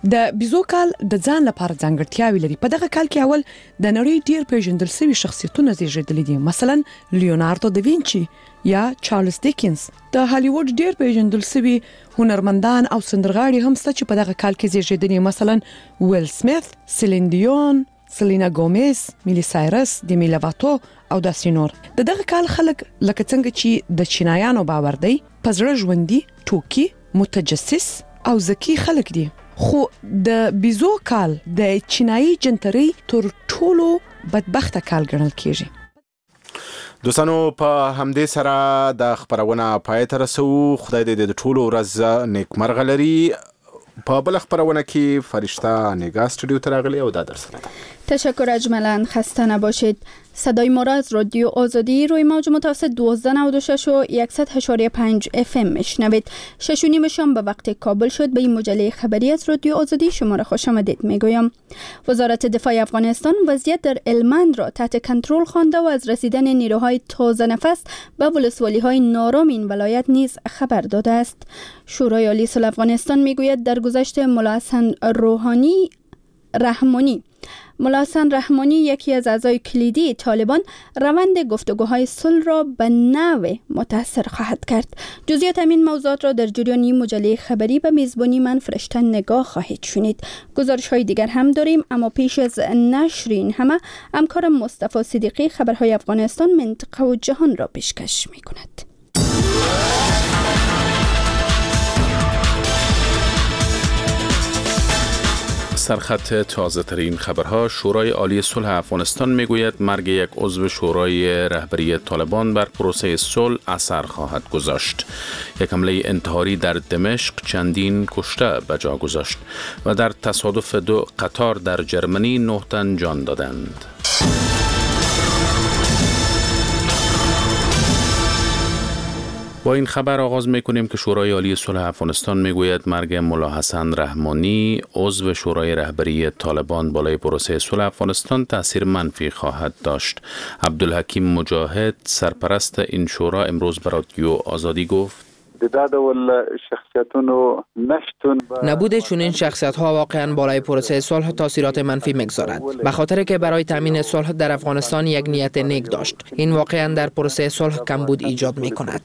Speaker 24: د بیزو کال د ځان لپاره ځانګړتیاوې لري. په دغه کال کې اول د نړۍ ډیر پیژندل شوي شخصیتونه زیږیدلي دي، مثلا لیوناردو دا وینچي یا چارلز دیکنز. د هالیوډ ډیر پیژندل شوي هنرمندان او سندرغاړي هم شته چې په دغه کال کې زیږیدلي، مثلا ویل سمیث، سیلین دیون، سلینا ګومز، میلی سایرس، دیمی لواتو او داسې نور. د دغه کال خلک لکه څنګه چې د چینایانو باور دی په زړه ژوندي، ټوکي، متجسس او ذکی خلک دي. خو د بیزو کال د چینایي جنتري تر ټولو بدبخته کال ګڼل کیږي.
Speaker 2: دوستانو په همدې سره د خبرونه پای ته رسو. خدای دې د ټولو ورځ نیکمرغه لري. په بل خبرونه کې فرشته نگاه استودیو ته راغلی او دا درسونه.
Speaker 1: تشکر اجملا، خسته نباشید. صدای ما را از رادیو آزادی روی موج متوسط 1296 و 100.5 FM میشنوید. 6:30 شام به وقت کابل شد. به این مجله خبری از رادیو آزادی شما را خوش آمدید میگویم. وزارت دفاع افغانستان وضعیت در هلمند را تحت کنترل خوانده و از رسیدن نیروهای تازه نفس به ولسوالی‌های نارام این ولایت نیز خبر داده است. شورای عالی صلح افغانستان میگوید در گذشته ملا حسن رحمانی یکی از اعضای کلیدی طالبان روند گفتگوهای صلح را به نحو متاثر خواهد کرد. جزئیات این موضوعات را در جریان این مجله خبری به میزبانی من فرشته نگاه خواهید شنید. گزارش‌های دیگر هم داریم، اما پیش از نشر این همه همکارم مصطفی صدیقی خبرهای افغانستان، منطقه و جهان را پیشکش می‌کند.
Speaker 3: سرخط تازه ترین خبرها. شورای عالی صلح افغانستان میگوید مرگ یک عضو شورای رهبری طالبان بر پروسه صلح اثر خواهد گذاشت. یک حمله انتحاری در دمشق چندین کشته به جا گذاشت و در تصادف 2 قطار در جرمنی 9 تن جان دادند. با این خبر آغاز میکنیم که شورای عالی صلح افغانستان میگوید مرگ ملا حسن رحمانی عضو شورای رهبری طالبان بالای پروسه صلح افغانستان تاثیر منفی خواهد داشت. عبدالحکیم مجاهد سرپرست این شورا امروز به رادیو آزادی گفت
Speaker 8: نبود چنین شخصیت‌ها واقعاً بالای پروسه صلح تاثیرات منفی می‌گذارد، به خاطر که برای تامین صلح در افغانستان یک نیت نیک داشت. این واقعاً در پروسه صلح کمبود ایجاد می‌کند.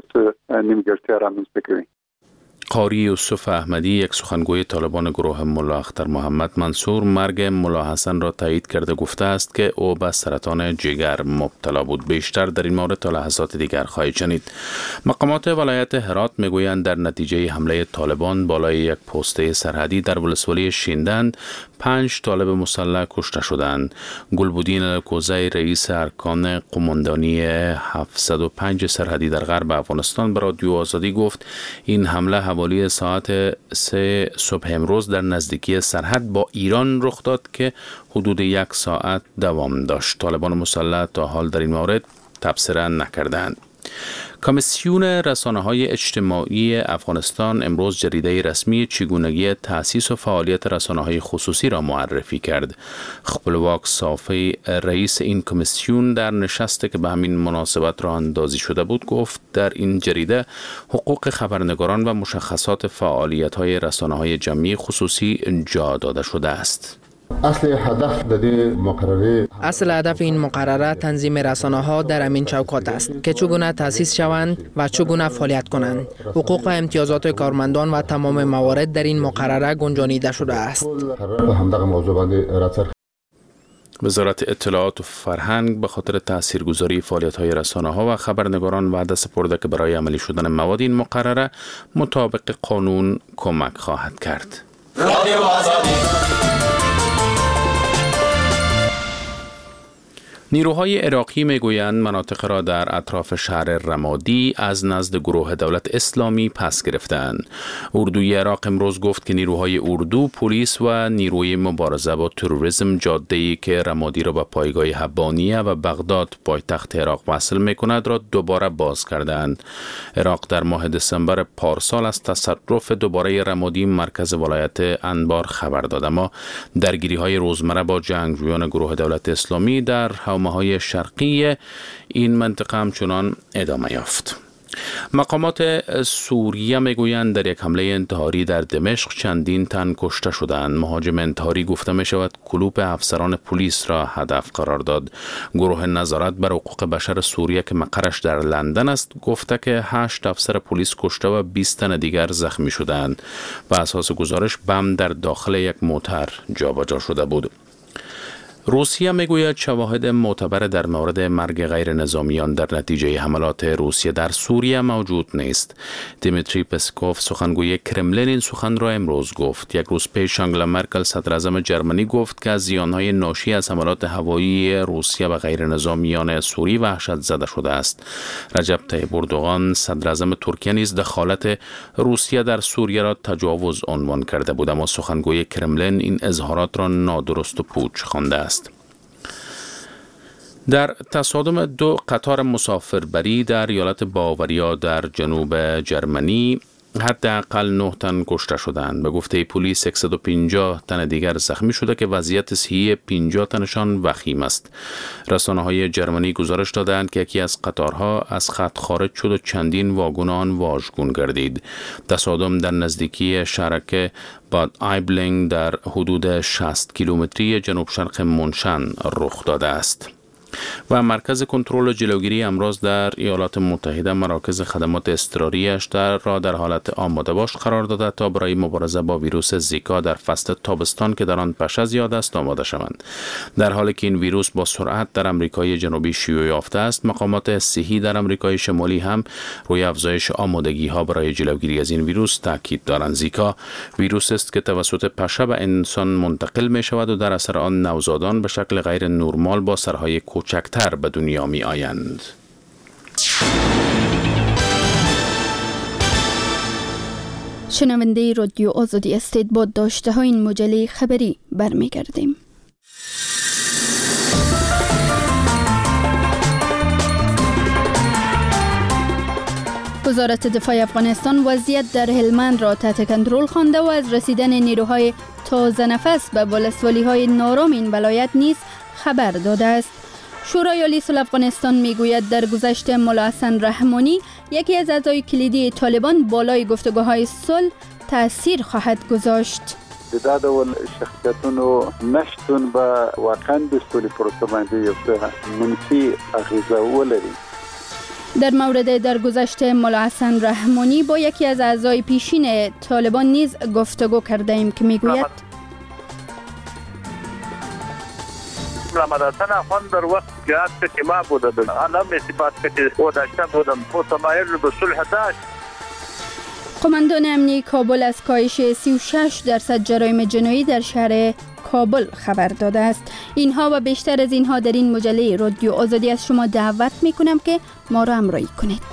Speaker 3: قاری یوسف احمدی، یک سخنگوی طالبان گروه ملا اختر محمد منصور، مرگ ملا حسن را تایید کرده گفته است که او به سرطان جگر مبتلا بود. بیشتر در این مورد تا لحظات دیگر خواهید شنید. مقامات ولایت هرات میگویند در نتیجه حمله طالبان بالای یک پست سرحدی در ولسوالی شیندند 5 طالب مسلح کشته شدند. گلبودین کوزی، رئیس ارکان قماندانی 705 سرحدی در غرب افغانستان، به رادیو آزادی گفت این حمله حوالی ساعت 3 صبح امروز در نزدیکی سرحد با ایران رخ داد که حدود 1 ساعت دوام داشت. طالبان مسلح تا حال در این مورد تبصره نکردند. کمیسیون رسانه‌های اجتماعی افغانستان امروز جریده رسمی چگونگی تأسیس و فعالیت رسانه‌های خصوصی را معرفی کرد. خپلواک صافی، رئیس این کمیسیون، در نشستی که به همین مناسبت راه اندازی شده بود گفت در این جریده حقوق خبرنگاران و مشخصات فعالیت‌های رسانه‌های جمعی خصوصی جا داده شده است.
Speaker 8: اصل هدف این مقرره تنظیم رسانه‌ها در همین چوکات است که چگونه تأسیس شوند و چگونه فعالیت کنند. حقوق و امتیازات کارمندان و تمام موارد در این مقرره گنجانیده شده است.
Speaker 3: وزارت اطلاعات و فرهنگ به خاطر تاثیرگذاری فعالیت‌های رسانه‌ها و خبرنگاران وعده سپرده که برای عملی شدن مواد این مقرره مطابق قانون کمک خواهد کرد. رادیو آزادی. نیروهای عراقی میگویند مناطق را در اطراف شهر رمادی از نزد گروه دولت اسلامی پس گرفتند. اردوی عراق امروز گفت که نیروهای اردو، پلیس و نیروی مبارزه با تروریسم جاده‌ای که رمادی را به پایگاه حبانیه و بغداد پایتخت عراق وصل می‌کند را دوباره باز کردند. عراق در ماه دسامبر پارسال از تصرف دوباره رمادی مرکز ولایت انبار خبر داد، اما درگیری‌های روزمره با جنگجویان گروه دولت اسلامی در حومه‌های شرقی این منطقه همچنان ادامه یافت. مقامات سوریه میگویند در یک حمله انتحاری در دمشق چندین تن کشته شدند. مهاجم انتحاری گفته می شود کلوپ افسران پلیس را هدف قرار داد. گروه نظارت بر حقوق بشر سوریه که مقرش در لندن است گفته که 8 افسر پلیس کشته و 20 تن دیگر زخمی شدند. بر اساس گزارش بم در داخل یک موتر جابجا شده بود. روسیه میگوید شواهد معتبر در مورد مرگ غیر نظامیان در نتیجه حملات روسیه در سوریه موجود نیست. دیمیتری پسکوف سخنگوی کرملین این سخن را امروز گفت. یک روز پیش آنگلا مرکل صدر اعظم جرمنی گفت که از زیانهای ناشی از حملات هوایی روسیه و غیر نظامیان سوری وحشت زده شده است. رجب طیب اردوغان صدر اعظم ترکیه نیز دخالت روسیه در سوریه را تجاوز عنوان کرده بود، اما سخنگوی کرملین این اظهارات را نادرست و پوچ خوانده است. در تصادم 2 قطار مسافربری در ایالت باواریا در جنوب جرمنی حداقل 9 تن کشته شدند. به گفته پلیس 150 تن دیگر زخمی شده که وضعیت صحی 50 تنشان وخیم است. رسانه‌های جرمنی گزارش دادند که یکی از قطارها از خط خارج شد و چندین واگن آن واژگون گردید. تصادم در نزدیکی شهرک باد آیبلینگ در حدود 60 کیلومتری جنوب شرق منشن رخ داده است. و مرکز کنترل و جلوگیری امراض در ایالات متحده مراکز خدمات اضطراری‌اش را در حالت آماده باش قرار داده تا برای مبارزه با ویروس زیکا در فصل تابستان که در آن پشه زیاد است آماده شوند. در حالی که این ویروس با سرعت در آمریکای جنوبی شیوع یافته است، مقامات صحی در آمریکای شمالی هم روی افزایش آمادگی‌ها برای جلوگیری از این ویروس تاکید دارند. زیکا ویروس است که توسط پشه به انسان منتقل می شود و در اثر آن نوزادان به شکل غیر نرمال با سرهای کوچکتر به دنیا می آیند.
Speaker 1: شنونده رادیو آزادی هستید. با داشته های این مجله خبری برمیگردیم. وزارت دفاع افغانستان وضعیت در هلمند را تحت کنترل خوانده و از رسیدن نیروهای تازه نفس به ولسوالی‌های نارام این ولایت نیز خبر داده است. شورای عالی صلح افغانستان میگوید در گذشته ملا حسن رحمانی یکی از اعضای کلیدی طالبان بالای گفتگوهای صلح تأثیر خواهد گذاشت.
Speaker 9: دا ډول شخصیتونو نشتون به واقعا د سولې پروسه باندې یو څه منفي اغیزه ولري.
Speaker 1: در مورد در گذشته ملا حسن رحمانی با یکی از اعضای پیشین طالبان نیز گفتگو کرده ایم که میگوید
Speaker 6: محمد حسن افغان در وقت جهاد که ما بودن علم اثبات که او داشتن بودن متمایل به صلح داشت.
Speaker 1: قماندان امنی کابل از کاهش 36% جرایم جنایی در شهر کابل خبر داده است. اینها و بیشتر از اینها در این مجله رادیو آزادی از شما دعوت میکنم که ما را همراهی کنید.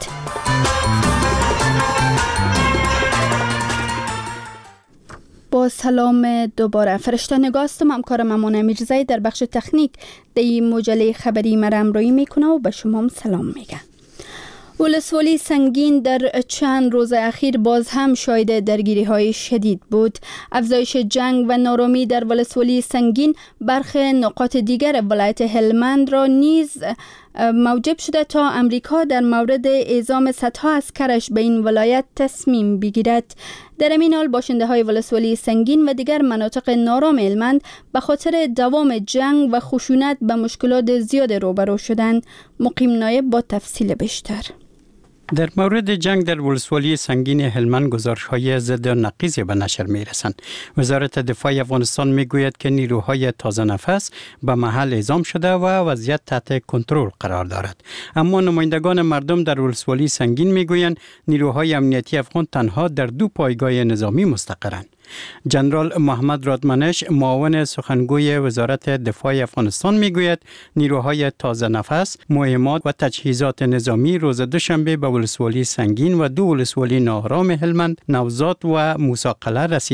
Speaker 1: با سلام دوباره. فرشته نگاه هستم. همکارم امان امیرزایی در بخش تکنیک در این مجله خبری مرا همراهی میکنه و به شما هم سلام میگه. ولسوالی سنگین در چند روز اخیر باز هم شاهد درگیری‌های شدید بود. افزایش جنگ و نارامی در ولسوالی سنگین برخی نقاط دیگر ولایت هلمند را نیز موجب شده تا امریکا در مورد اعزام صدها عسکرش به این ولایت تصمیم بگیرد. در این حال باشنده‌های ولسوالی سنگین و دیگر مناطق نارام هلمند به خاطر دوام جنگ و خشونت به مشکلات زیاد روبرو شدند. مقیم نایب با تفصیل بیشتر.
Speaker 10: در مورد جنگ در ولسوالی سنگین هلمند گزارش‌های ضد و نقیضی به نشر می‌رسند. وزارت دفاع افغانستان می‌گوید که نیروهای تازه نفس به محل اعزام شده و وضعیت تحت کنترل قرار دارد. اما نمایندگان مردم در ولسوالی سنگین می‌گویند نیروهای امنیتی افغان تنها در 2 پایگاه نظامی مستقرند. جنرال محمد رادمنش معاون سخنگوی وزارت دفاع افغانستان میگوید نیروهای تازه نفس، مهمات و تجهیزات نظامی روز دوشنبه به ولسوالی سنگین و 2 ولسوالی ناآرام هلمند، نوزاد و موسی قلعه رسیدند.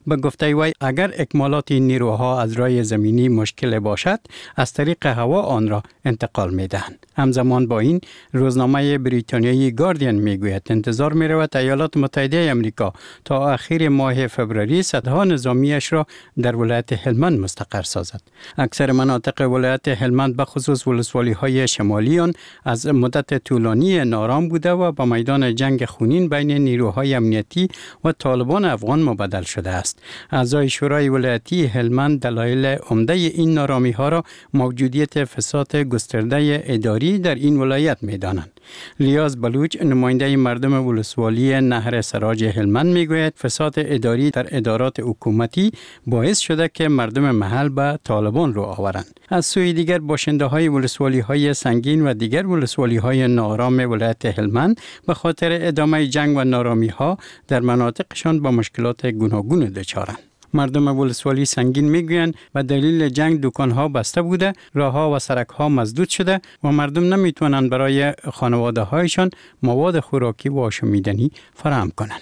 Speaker 10: به گفته وی اگر اکمالات این نیروها از راه زمینی مشکل باشد از طریق هوا آن را انتقال می‌دهند. همزمان با این روزنامه بریتانیایی گاردین میگوید انتظار می‌رود ایالات متحده آمریکا تا اخیر ماه فوریه صدها نظامیش را در ولایت هلمند مستقر سازد. اکثر مناطق ولایت هلمند به خصوص ولسوالی‌های شمالی آن از مدت طولانی نارام بوده و به میدان جنگ خونین بین نیروهای امنیتی و طالبان افغان مبدل شده است. اعضای شورای ولایتی هلمند دلایل عمده این نارامی‌ها را موجودیت فساد گسترده اداری در این ولایت می‌دانند. ریاض بلوچ نماینده مردم ولسوالی نهر سراج هلمند میگوید فساد اداری در ادارات حکومتی باعث شده که مردم محل به طالبان رو آورند. از سوی دیگر باشنده‌های ولسوالی‌های سنگین و دیگر ولسوالی‌های ناآرام ولایت هلمند به خاطر ادامه جنگ و نارامی‌ها در مناطقشان با مشکلات گوناگون دچارند. مردم ولسوالی سنگین میگویند به دلیل جنگ دکان‌ها بسته بوده، راه‌ها و سرک‌ها مسدود شده و مردم نمیتونند برای خانواده‌هایشان مواد خوراکی و آشامیدنی فراهم کنند.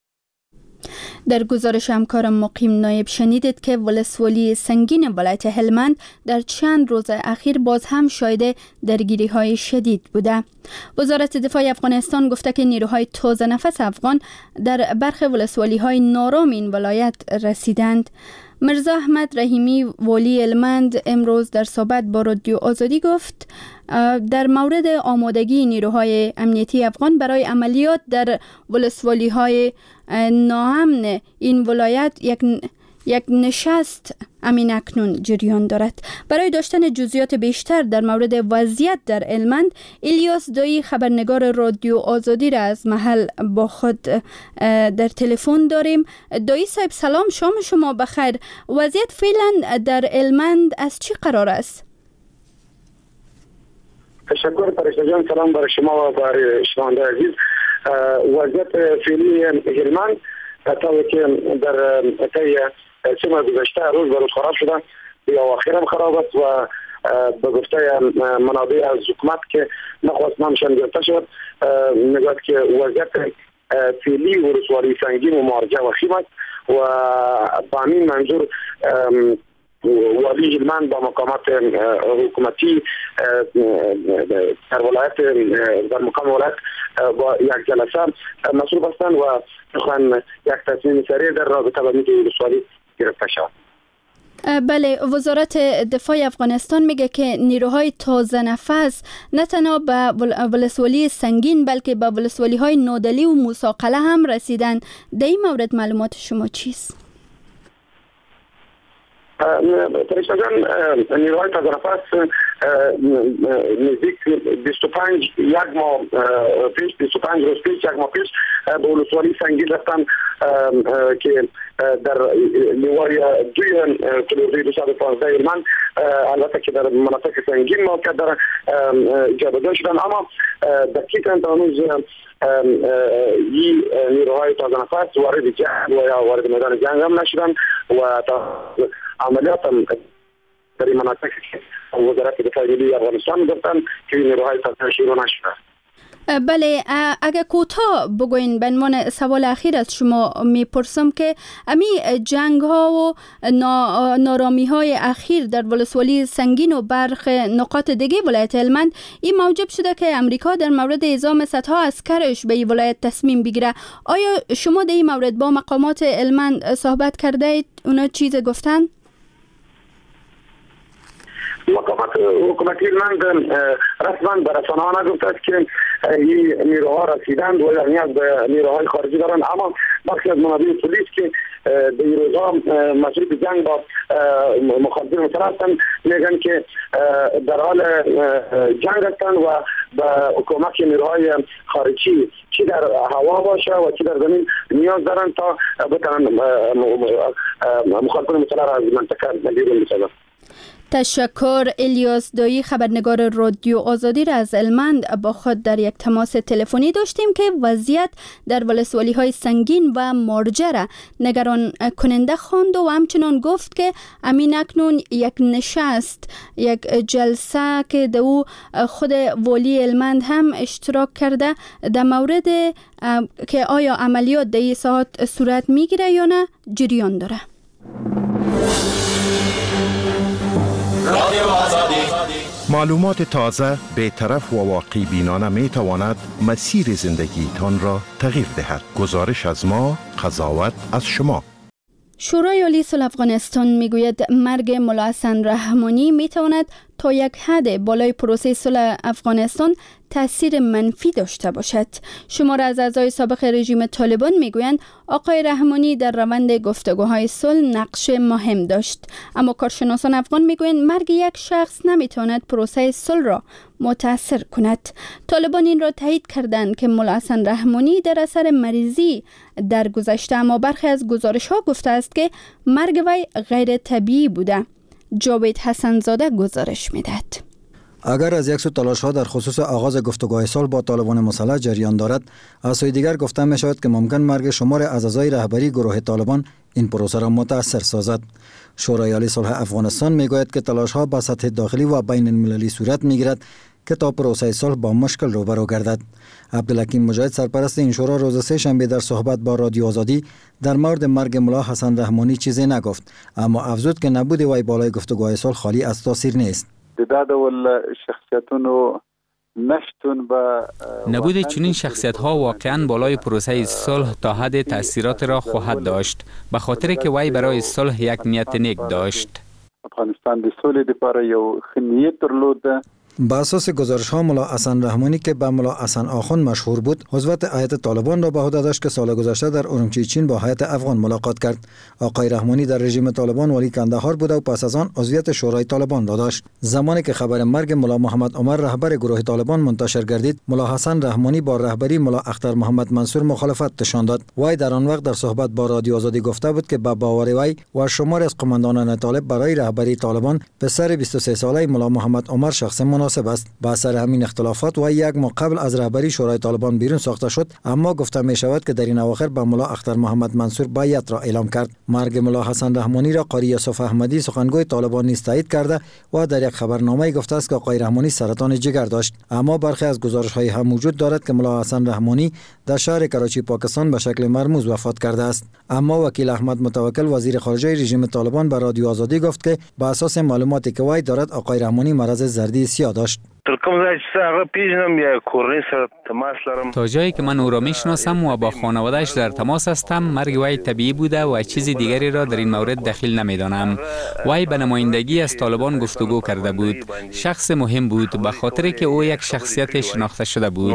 Speaker 1: در گزارش همکارم مقیم نایب شنیدید که ولسوالی سنگین ولایت هلمند در چند روز اخیر باز هم شاهد درگیری‌های شدید بوده. وزارت دفاع افغانستان گفته که نیروهای تازه نفس افغان در برخی ولسوالی‌های نارام این ولایت رسیدند. مرزا احمد رحیمی والی هلمند امروز در صحبت با رادیو آزادی گفت در مورد آمادگی نیروهای امنیتی افغان برای عملیات در ولسوالی‌های ناامن این ولایت یک نشست امین اکنون جریان دارد. برای داشتن جزئیات بیشتر در مورد وضعیت در هلمند، الیاس دایی خبرنگار رادیو آزادی را از محل با خود در تلفن داریم. دایی صاحب سلام، شام شما بخیر. وضعیت فعلا در هلمند از چی قرار است؟
Speaker 11: تشکر پرشته جان، سلام برای شما و برای شنونده عزیز. وضعیت فعلی هلمند طوری که در طی 3 ماه گذشته روز به روز خراب شده یا اخیرا خراب است و به گفته منابع از حکومت که نخواست نامشان گرفته شد میگوید که وضعیت فعلی ولسوالی سنگین و مارجه و خیم است و با همین منظور والی هلمند با مقامات حکومتی در ولایت در مقام ولایت با یک جلسه مصروف هستند و میخوان یک تصمیم سریع در رابطه با اینکه ولسوالی گرفته شود.
Speaker 1: بله، وزارت دفاع افغانستان میگه که نیروهای تازه نفس نه تنها به ولسوالی سنگین بلکه به ولسوالی های نودلی و موساقله هم رسیدن. در این مورد معلومات شما چیست؟
Speaker 11: پرشته جان، نیروهای تازه نفس نزدیک 25 روز پیش یک ماه پیش به ولسوالی سنگین رفتن که در لیوای 2 کیلومتری 215 هلمند، البته که در مناطق سنگین موقع در جابجا شدن، اما دقیقاً تا هنوز این نیروهای تازه نفس وارد جنگ و یا وارد میدان جنگ هم نشدن و عملیات هم در این مناطق که وزارت دفاع ملی افغانستان گفتن که نیروهای تازه شروع نشدن.
Speaker 1: بله، اگر کوتاه بگوین به عنوان سوال اخیر از شما میپرسم که امی جنگ ها و نارامی های اخیر در ولسوالی سنگین و برخ نقاط دیگه ولایت هلمند این موجب شده که امریکا در مورد اعزام صدها عسکرش به این ولایت تصمیم بگیره. آیا شما در این مورد با مقامات هلمند صحبت کرده اید؟ اونا چیز گفتن؟
Speaker 11: مقامات حکومتی هلمند رسما به رسانه‌ها نگفتند که این نیروها رسیدند و نیاز به نیروهای خارجی دارند، اما بخشی از منابع پلیس که در این روزها مصروف جنگ با مخالفین مسلح هستند میگن که در حال جنگ هستند و به حکومت نیروهای خارجی چی در هوا باشه و چی در زمین نیاز دارند تا بتوانند مخالفین مسلح را از منطقه بیرون بسازند.
Speaker 1: تشکر. الیاس دایی خبرنگار رادیو آزادی را از هلمند با خود در یک تماس تلفنی داشتیم که وضعیت در ولسوالی های سنگین و مارجه را نگران کننده خواند و همچنان گفت که امین اکنون یک نشست، یک جلسه که در او خود والی هلمند هم اشتراک کرده در مورد که آیا عملیات در این ساعت صورت میگیره یا نه جریان داره.
Speaker 7: معلومات تازه، بی‌طرف و واقعی بینانه می تواند مسیر زندگی تان را تغییر دهد. گزارش از ما، قضاوت از شما.
Speaker 1: شورای عالی صلح افغانستان میگوید مرگ ملا حسن رحمانی میتواند تا یک حد بالای پروسه صلح افغانستان تاثیر منفی داشته باشد. شمار از اعضای سابق رژیم طالبان میگویند آقای رحمانی در روند گفتگوهای صلح نقش مهم داشت، اما کارشناسان افغان میگویند مرگ یک شخص نمیتواند پروسه صلح را متاثر کند. طالبان این را تایید کردند که ملا حسن رحمانی در اثر مریضی درگذشته، اما برخی از گزارش‌ها گفته است که مرگ وی غیر طبیعی بوده. جاوید حسن زاده گزارش میدهد.
Speaker 12: اگر از یک سو تلاش ها در خصوص آغاز گفتگوهای صلح با طالبان مسلح جریان دارد، از سوی دیگر گفته می شود که ممکن مرگ شمار از اعضای رهبری گروه طالبان این پروسه را متاثر سازد. شورای عالی صلح افغانستان می گوید که تلاش ها به سطح داخلی و بین المللی صورت می گیرد که تا پروسه صلح با مشکل روبرو گردد. عبدالحکیم مجاهد سرپرست این شورا روز سه شنبه در صحبت با رادیو آزادی در مورد مرگ ملا حسن رحمانی چیزی نگفت، اما افزود که نبود وی بالای گفتگوهای صلح خالی از تاثیر نیست.
Speaker 13: نبود چنین شخصیت ها واقعا بالای پروسه صلح تا حد تاثیرات را خواهد داشت، به خاطر که وی برای صلح یک نیت نیک داشت.
Speaker 9: افغانستان د صلح لپاره یو ښه نیت درلود.
Speaker 12: با اساس گزارش ها ملا حسن رحمانی که به ملا حسن آخوند مشهور بود، عضویت هیئت طالبان را به عهده داشت که سال گذشته در اورمچی چین با هیئت افغان ملاقات کرد. آقای رحمانی در رژیم طالبان والی کندهار بود و پس از آن عضویت شورای طالبان را داشت. زمانی که خبر مرگ ملا محمد عمر رهبر گروه طالبان منتشر گردید، ملا حسن رحمانی با رهبری ملا اختر محمد منصور مخالفت نشان داد. وی در آن وقت در صحبت با رادیو آزادی گفته بود که به باور وی و شمار از قماندانان طالب برای رهبری طالبان پسر 23 ساله ملا محمد عمر شخص مناسب است. با اثر همین اختلافات و یک ماه قبل از رهبری شورای طالبان بیرون ساخته شد، اما گفته می شود که در این اواخر به ملا اختر محمد منصور بیعت را اعلام کرد. مرگ ملا حسن رحمانی را قاری یوسف احمدی سخنگوی طالبان نیز تایید کرده و در یک خبرنامه گفته است که آقای رحمانی سرطان جگر داشت، اما برخی از گزارش‌های هم وجود دارد که ملا حسن رحمانی در شهر کراچی پاکستان به شکل مرموز وفات کرده است. اما وکیل احمد متوکل وزیر خارجه رژیم طالبان به رادیو آزادی گفت که با اساس معلوماتی که وی دارد آقای رحمانی مرض زردی سیاه داشت.
Speaker 13: تا جایی که من او را میشناسم و با خانواده‌اش در تماس هستم، مرگ وی طبیعی بوده و چیز دیگری را در این مورد دخیل نمیدانم. وی به نمایندگی از طالبان گفتگو کرده بود. شخص مهم بود به خاطر که او یک شخصیت شناخته شده بود.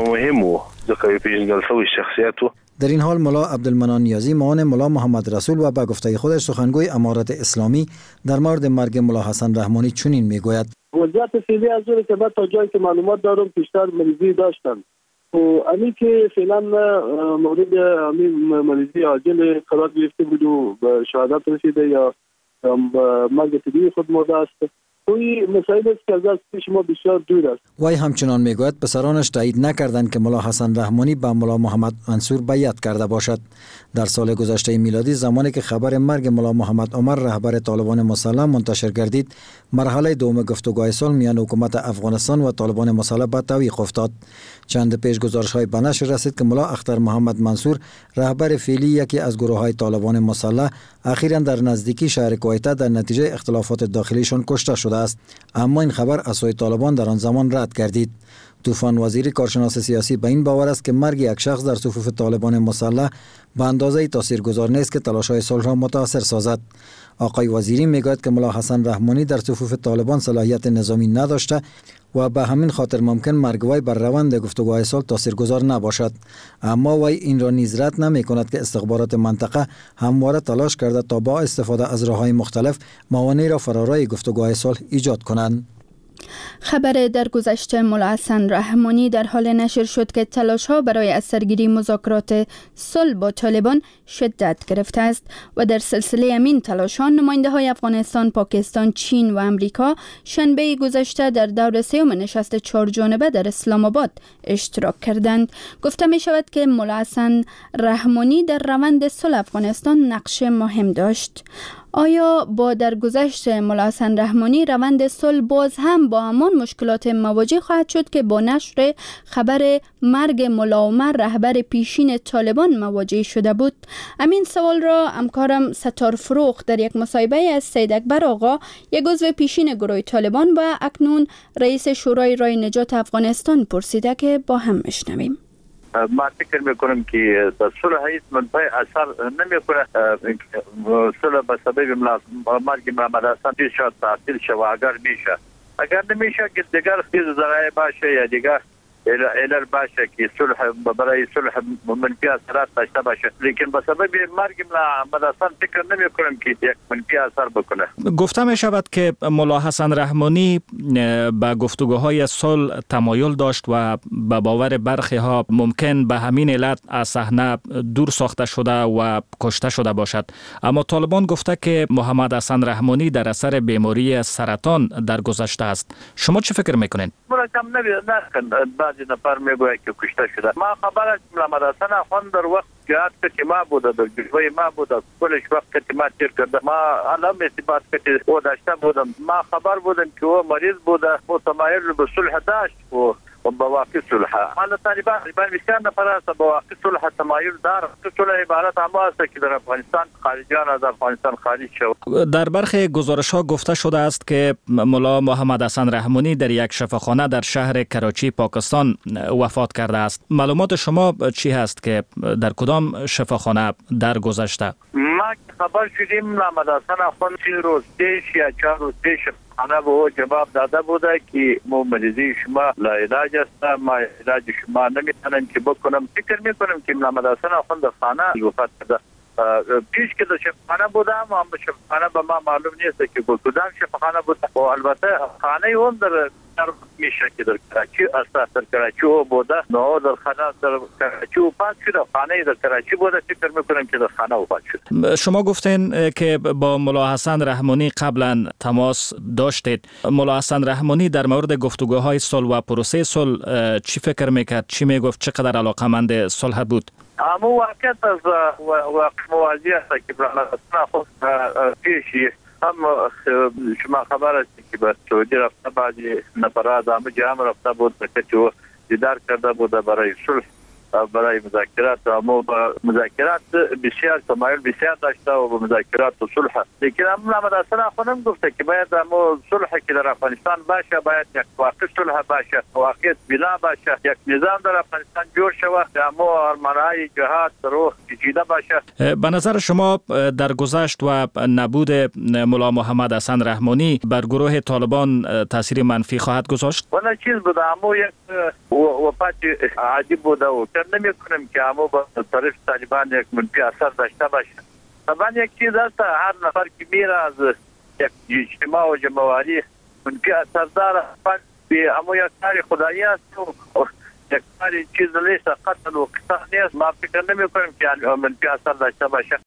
Speaker 12: در این حال ملا عبدالمنان نیازی معاون ملا محمد رسول و به گفته خودش سخنگوی امارت اسلامی در مورد مرگ ملا حسن رحمانی چنین میگوید:
Speaker 16: وضعیت فعلی از اون که تا جایی که معلومات دارم بیشتر مریضی داشتن و امی که فعلا مورد امی مریضی عاجل قرار گرفته بود و به شهادت رسیده یا مرگ طبیعی خود مرده است. توی مسائل است که از پیش ما بسیار دور است.
Speaker 12: وی همچنان میگوید پسرانش تایید نکردند که ملا حسن رحمانی با ملا محمد منصور بیعت کرده باشد. در سال گذشته میلادی زمانی که خبر مرگ ملا محمد عمر رهبر طالبان مسلح منتشر گردید، مرحله دوم گفتگوهای صلح میان حکومت افغانستان و طالبان مسلح به تعویق افتاد. چند پیش گزارش‌های به نشر رسید که ملا اختر محمد منصور رهبر فعلی یکی از گروه‌های طالبان مسلح اخیراً در نزدیکی شهر کویته در نتیجه اختلافات داخلیشان کشته شده است، اما این خبر از سوی طالبان در آن زمان رد گردید. طوفان وزیری کارشناس سیاسی به این باور است که مرگ یک شخص در صفوف طالبان مسلح به اندازه تاثیرگذار نیست که تلاش‌های صلح را متاثر سازد. آقای وزیری میگوید که ملا حسن رحمانی در صفوف طالبان صلاحیت نظامی نداشته و به همین خاطر ممکن مرگ وی بر روند گفتگوهای صلح تاثیرگذار نباشد، اما وی این را نیز رد نمی‌کند که استخبارات منطقه همواره تلاش کرده تا با استفاده از راه‌های مختلف موانع را فرارای گفتگوهای صلح ایجاد کنند.
Speaker 1: خبر درگذشت ملا حسن رحمانی در حال نشر شد که تلاش‌ها برای از سرگیری مذاکرات صلح با طالبان شدت گرفته است و در سلسله همین تلاش‌ها نماینده‌های افغانستان، پاکستان، چین و امریکا شنبه گذشته در دور سوم نشست 4 جانبه در اسلام آباد اشتراک کردند. گفته می شود که ملا حسن رحمانی در روند صلح افغانستان نقش مهم داشت. آیا با درگذشت ملا حسن رحمانی روند صلح باز هم با همان مشکلات مواجه خواهد شد که با نشر خبر مرگ ملا عمر رهبر پیشین طالبان مواجه شده بود؟ همین سوال را همکارم ستار فروخ در یک مصاحبه از سید اکبر آقا، یک عضو پیشین گروه طالبان و اکنون رئیس شورای رای نجات افغانستان پرسیده که با هم بشنویم.
Speaker 6: ما فکر میکنم که صلح هیچ منفعه اثر نمیکنه. صلح به سبب مرگ محمد حسن شاید تعطیل شد و اگر نمیشه که دیگر چیز ذرایع باشه یا دیگر علل باشه که صلح برای صلح منفی اثرات داشته باشه، لیکن به سبب مرگ محمد حسن فکر نمی کنم که یک منفی اثر بکنه.
Speaker 14: گفته می شود که ملا حسن رحمانی به گفتگوهای صلح تمایل داشت و به باور برخی ها ممکن به همین علت از صحنه دور ساخته شده و کشته شده باشد، اما طالبان گفته که محمد حسن رحمانی در اثر بیماری سرطان درگذشته است. شما چه فکر میکنین؟
Speaker 6: مرکم بعضی نفر میگوید که کشته شده. ما خبر است محمد حسن اخوان در وقت جهاد که ما بوده، در جلوه ما بوده، کلش وقت که ما تیر کرده، ما علم اثبات که او داشته بودم، ما خبر بودم که او مریض بوده، متمایل به صلح داشت و بواقع صلح. حالا طالبان بسیار نفر است بواقع صلح تمایل دار. صلح عبارت هم است که در افغانستان خارجیان از افغانستان خارج شد.
Speaker 14: در برخی گزارش‌ها گفته شده است که ملا محمد حسن رحمانی در یک شفاخانه در شهر کراچی پاکستان وفات کرده است. معلومات شما چی هست که در کدام شفاخانه درگذشته؟
Speaker 6: ما خبر شدیم محمد حسن اخوان 3 روز پیش یا 4 روز پیش خانه به او جواب داده بوده که مریضی شما لاعلاج است، ما علاج شما نمیتونم که بکنم. فکر میکنم که محمد حسن اخوان در خانه وفات کرده. پیش که در شفاخانه بوده، اما شفاخانه به ما معلوم نیست که کدام شفاخانه بوده و البته خانه اون در میشه که در کراچی است، در کراچی بوده، نه در خانه در کراچی وفات شده، خانه در کراچی بوده. فکر میکنم که در خانه وفات شده.
Speaker 14: شما گفتین که با ملا حسن رحمانی قبلا تماس داشتید. ملا حسن رحمانی در مورد گفتگوهای صلح و پروسه صلح چی فکر میکرد؟ چی میگفت؟ چقدر علاقمند صلح بود؟
Speaker 6: اما واقعیت از موازی است که محمد حسن خود پیشی هم شما خبر است که به سعودی رفته، بعضی نفرات همه جمع رفته بود که او دیدار کرده بود برای صلح، برای مذاکرات. اما مذاکرات بسیار تمایل بسیار داشته و مذاکرات و صلح، لیکن محمد حسن اخوان گفته که باید اما صلح که در افغانستان باشه، باید یک واقع صلح باشه، واقع بنا باشه، یک نظام در افغانستان جور شود، اما ارمانهای جهاد روح پیچیده باشه.
Speaker 14: به نظر شما در گذشت و نبود ملا محمد حسن رحمانی بر گروه طالبان تاثیر منفی خواهد گذاشت؟
Speaker 6: ولی چیز بود، اما یک وفات عادی بوده و نمی کنم که اما با طرف طالبان یک منفی اثر داشته باشه. طبعا یک چیز هست، هر نفر که میره از یک اجتماع و جمعواری منفی اثر داره، اما یک کاری خدایی است و یک کاری چیز لیست قتل و قصاص نیست. ما فکر نمی کنم که منفی اثر داشته باشه.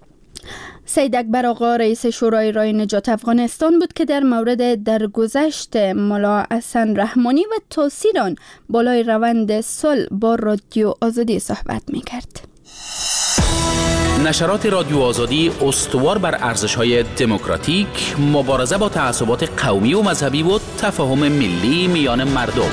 Speaker 1: سید اکبر آقا رئیس شورای رای نجات افغانستان بود که در مورد درگذشت ملا حسن رحمانی و تاثیر آن بالای روند صلح با رادیو آزادی صحبت می‌کرد.
Speaker 3: نشرات رادیو آزادی استوار بر ارزش‌های دموکراتیک، مبارزه با تعصبات قومی و مذهبی و تفاهم ملی میان مردم.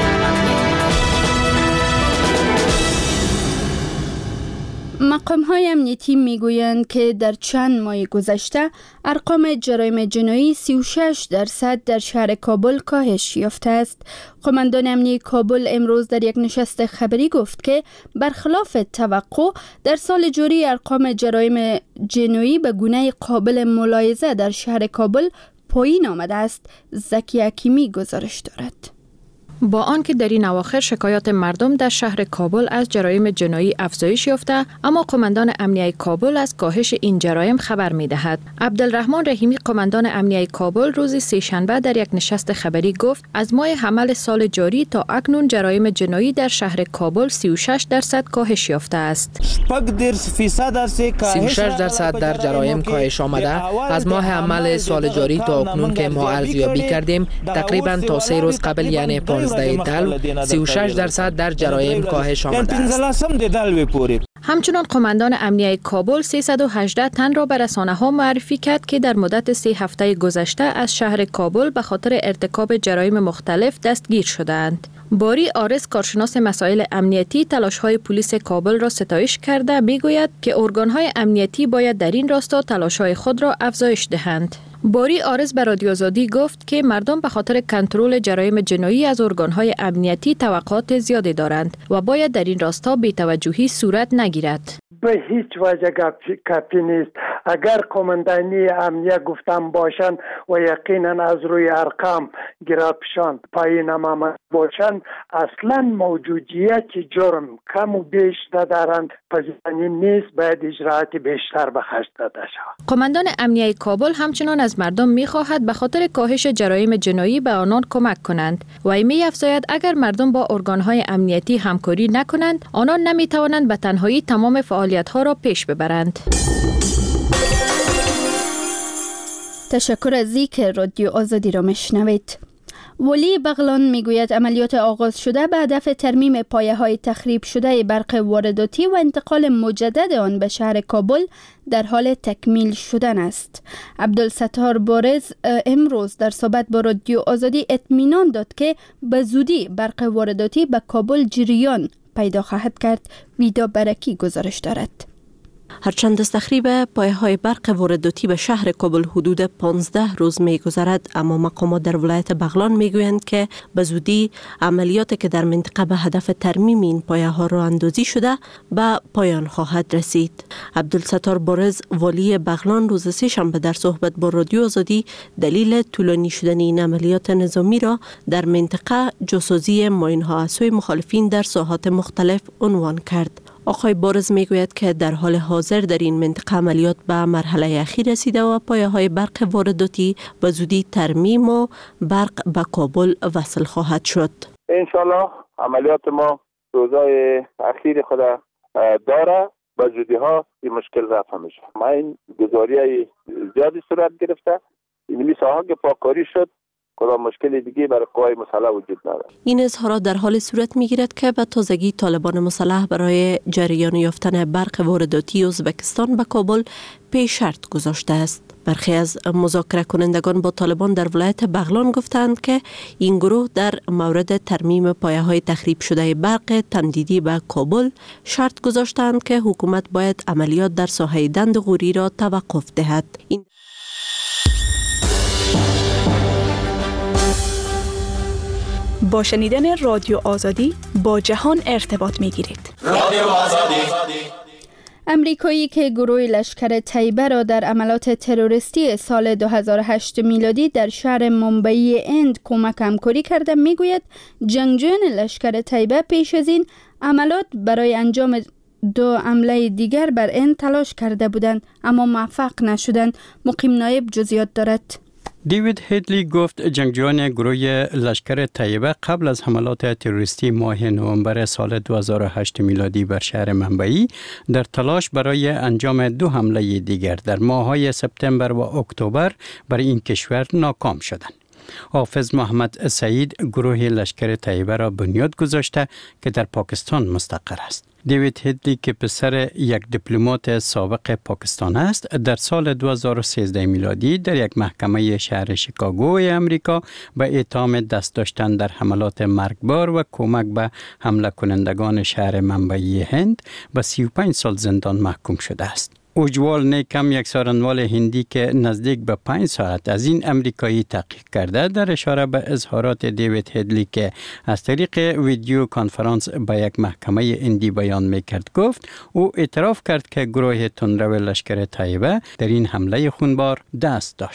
Speaker 1: مقام‌های امنیتی میگویند که در چند ماه گذشته ارقام جرایم جنایی 36% در شهر کابل کاهش یافته است. قماندان امنیتی کابل امروز در یک نشست خبری گفت که برخلاف توقع در سال جاری ارقام جرایم جنایی به گونه قابل ملاحظه در شهر کابل پایین آمده است. زکی حکیمی گزارش دارد.
Speaker 5: با آنکه در این اواخر شکایات مردم در شهر کابل از جرایم جنایی افزایش یافته، اما قماندان امنیه کابل از کاهش این جرایم خبر می‌دهد. عبدالرحمن رحیمی قماندان امنیه کابل روز سه‌شنبه در یک نشست خبری گفت از ماه حمل سال جاری تا اکنون جرایم جنایی در شهر کابل 36% کاهش یافته است.
Speaker 8: 36% در جرایم کاهش آمده. از ماه حمل سال جاری تا اکنون که ما ارزیابی کردیم، تقریباً تا 3 روز قبل یعنی 15 دل 36% در جرایم کاهش آمده است.
Speaker 5: همچنان قماندان امنیه کابل 318 تن را به رسانه‌ها معرفی کرد که در مدت 3 هفته گذشته از شهر کابل به خاطر ارتکاب جرایم مختلف دستگیر شدند. باری آرس کارشناس مسائل امنیتی تلاش‌های پلیس کابل را ستایش کرده میگوید که ارگان‌های امنیتی باید در این راستا تلاش‌های خود را افزایش دهند. باری آرز به رادیو آزادی گفت که مردم به خاطر کنترل جرایم جنایی از ارگان‌های امنیتی توقعات زیادی دارند و باید در این راستا بی‌توجهی صورت نگیرد.
Speaker 21: به هیچ وجه کافی نیست. اگر قماندانی امنیت گفتم باشند و یقینا از روی ارقام گرافشان پایین آمده باشند، اصلا موجودیت جرم کم و بیش ندارند. پذیرانی نیست، باید اجراعات بیشتر به خرج داده شود.
Speaker 5: قماندان امنیه کابل همچنان از مردم می‌خواهد به خاطر کاهش جرایم جنایی به آنان کمک کنند و می‌افزاید اگر مردم با ارگان‌های امنیتی همکاری نکنند، آنان نمی‌توانند به تنهایی تمام فعالیت‌ها را پیش ببرند.
Speaker 1: تشکر از اینکه رادیو آزادی را میشنوید. ولی بغلان میگوید عملیات آغاز شده به هدف ترمیم پایه‌های تخریب شده برق وارداتی و انتقال مجدد آن به شهر کابل در حال تکمیل شدن است. عبدالستار بارز امروز در صحبت با رادیو آزادی اطمینان داد که به زودی برق وارداتی به کابل جریان پیدا خواهد کرد. ویدا برکی گزارش دارد.
Speaker 17: هرچند از تخریب پایه‌های برق وارداتی به شهر کابل حدود 15 روز می‌گذرد، اما مقامات در ولایت بغلان می‌گویند که به زودی عملیاتی که در منطقه به هدف ترمیم این پایه‌ها راه اندازی شده به پایان خواهد رسید. عبدالستار بارز والی بغلان روز سه‌شنبه در صحبت با رادیو آزادی دلیل طولانی شدن این عملیات نظامی را در منطقه جاسوسی ماین‌ها از سوی مخالفین در ساحات مختلف عنوان کرد. آقای بارز میگوید که در حال حاضر در این منطقه عملیات به مرحله اخیر رسیده و پایه‌های برق وارداتی به زودی ترمیم و برق به کابل وصل خواهد شد.
Speaker 18: انشالله عملیات ما روزهای اخیر خود داره، به زودی ها این مشکل رفع میشه. ما این گزاری زیادی صورت گرفته، این ساحه که پاککاری شد، کدام مشکل دیگه برای قوای مسلح وجود ندارد.
Speaker 17: این اظهارات در حال صورت میگیرد که به تازگی طالبان مسلح برای جریان یافتن برق وارداتی ازبکستان به کابل پیش شرط گذاشته است. برخی از مذاکره کنندگان با طالبان در ولایت بغلان گفتند که این گروه در مورد ترمیم پایه‌های تخریب شده برق تمدیدی به کابل شرط گذاشتند که حکومت باید عملیات در ساحه دند غوری را توقف دهد.
Speaker 19: با شنیدن رادیو آزادی با جهان ارتباط می‌گیرید.
Speaker 25: رادیو آزادی.
Speaker 1: امریکایی که گروه لشکر طیبه را در عملات تروریستی سال 2008 میلادی در شهر مومبئی هند کمک همکاری کرده میگوید جنگجویان لشکر طیبه پیش از این عملات برای انجام 2 حمله دیگر بر هند تلاش کرده بودند اما موفق نشدند. مقیم نایب جزئیات دارد.
Speaker 10: دیوید هیدلی گفت جنگجویان گروه لشکر طیبه قبل از حملات تروریستی ماه نوامبر سال 2008 میلادی بر شهر مومبئی در تلاش برای انجام 2 حمله دیگر در ماه‌های سپتامبر و اکتبر بر این کشور ناکام شدند. حافظ محمد سعید گروه لشکر طیبه را بنیاد گذاشته که در پاکستان مستقر است. دیوید هیدلی که پسر یک دیپلمات سابق پاکستان است، در سال 2013 میلادی در یک محکمه شهر شیکاگوی امریکا به اتهام دست داشتن در حملات مرگبار و کمک به حمله کنندگان شهر مومبئی هند به 35 سال زندان محکوم شده است. اوجوال نیکم یک سارنوال هندی که نزدیک به 5 ساعت از این امریکایی تحقیق کرده در اشاره به اظهارات دیوید هیدلی که از طریق ویدیو کانفرانس به یک محکمه هندی بیان میکرد گفت او اعتراف کرد که گروه تندرو لشکر طیبه در این حمله خونبار دست داشت.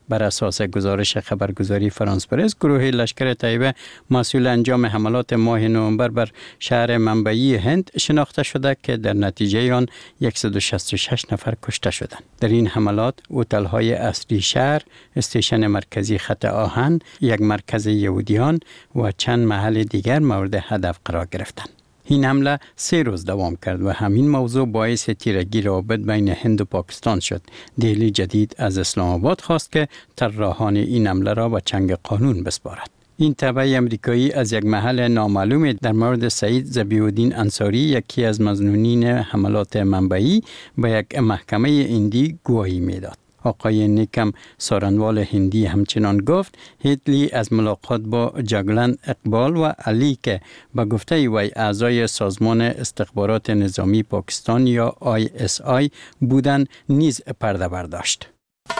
Speaker 10: بر اساس گزارش خبرگزاری فرانس پرس، گروه لشکر طیبه مسئول انجام حملات ماه نوامبر بر شهر منبعی هند شناخته شده که در نتیجه آن 166 نفر کشته شدند. در این حملات هتل‌های اصلی شهر، استیشن مرکزی خط آهن، یک مرکز یهودیان و چند محل دیگر مورد هدف قرار گرفتند. این حمله 3 روز دوام کرد و همین موضوع باعث تیرگی روابط بین هند و پاکستان شد. دهلی جدید از اسلام آباد خواست که طراحان این حمله را به چنگ قانون بسپارد. این تبع امریکایی از یک محل نامعلوم در مورد سعید ذبیح‌الدین انصاری، یکی از مظنونین حملات منبعی، به یک محکمه هندی گواهی میداد. آقای نیکم سارنوال هندی همچنان گفت هیتلی از ملاقات با جگلن اقبال و علی که به گفته وی اعضای سازمان استخبارات نظامی پاکستان یا ISI بودند نیز پرده برداشت.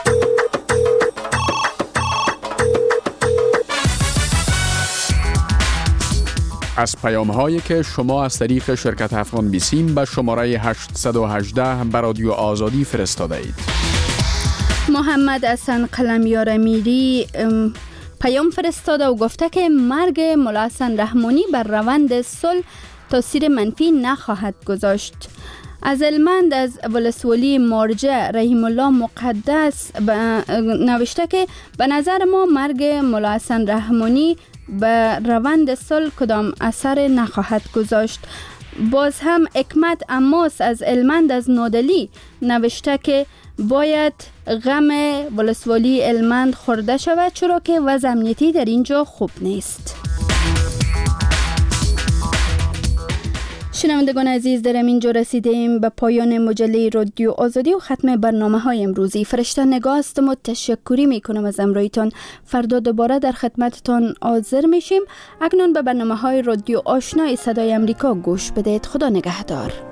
Speaker 4: از پیام‌هایی که شما از طریق شرکت افغان بیسیم به شماره 818 به رادیو آزادی فرستاده اید.
Speaker 1: محمد حسن قلمیار امیری پیام فرستاده و گفته که مرگ ملا حسن رحمانی بر روند صلح تاثیر منفی نخواهد گذاشت. از هلمند از ولسوالی مارجه رحیم الله مقدس نوشته که به نظر ما مرگ ملا حسن رحمانی به روند صلح کدام اثر نخواهد گذاشت. باز هم حکمت عماس از هلمند از نادلی نوشته که باید غم ولسوالی هلمند خورده شود چرا که وضع امنیتی در اینجا خوب نیست. شنوندگان عزیز، در اینجا رسیدیم به پایان مجله رادیو آزادی و ختم برنامه‌های امروزی. فرشته نگاه هستم و تشکری میکنم از همراهیتان. فردا دوباره در خدمتتان حاضر میشیم. اکنون به برنامه‌های رادیو آشنای صدای امریکا گوش بدید. خدا نگهدار.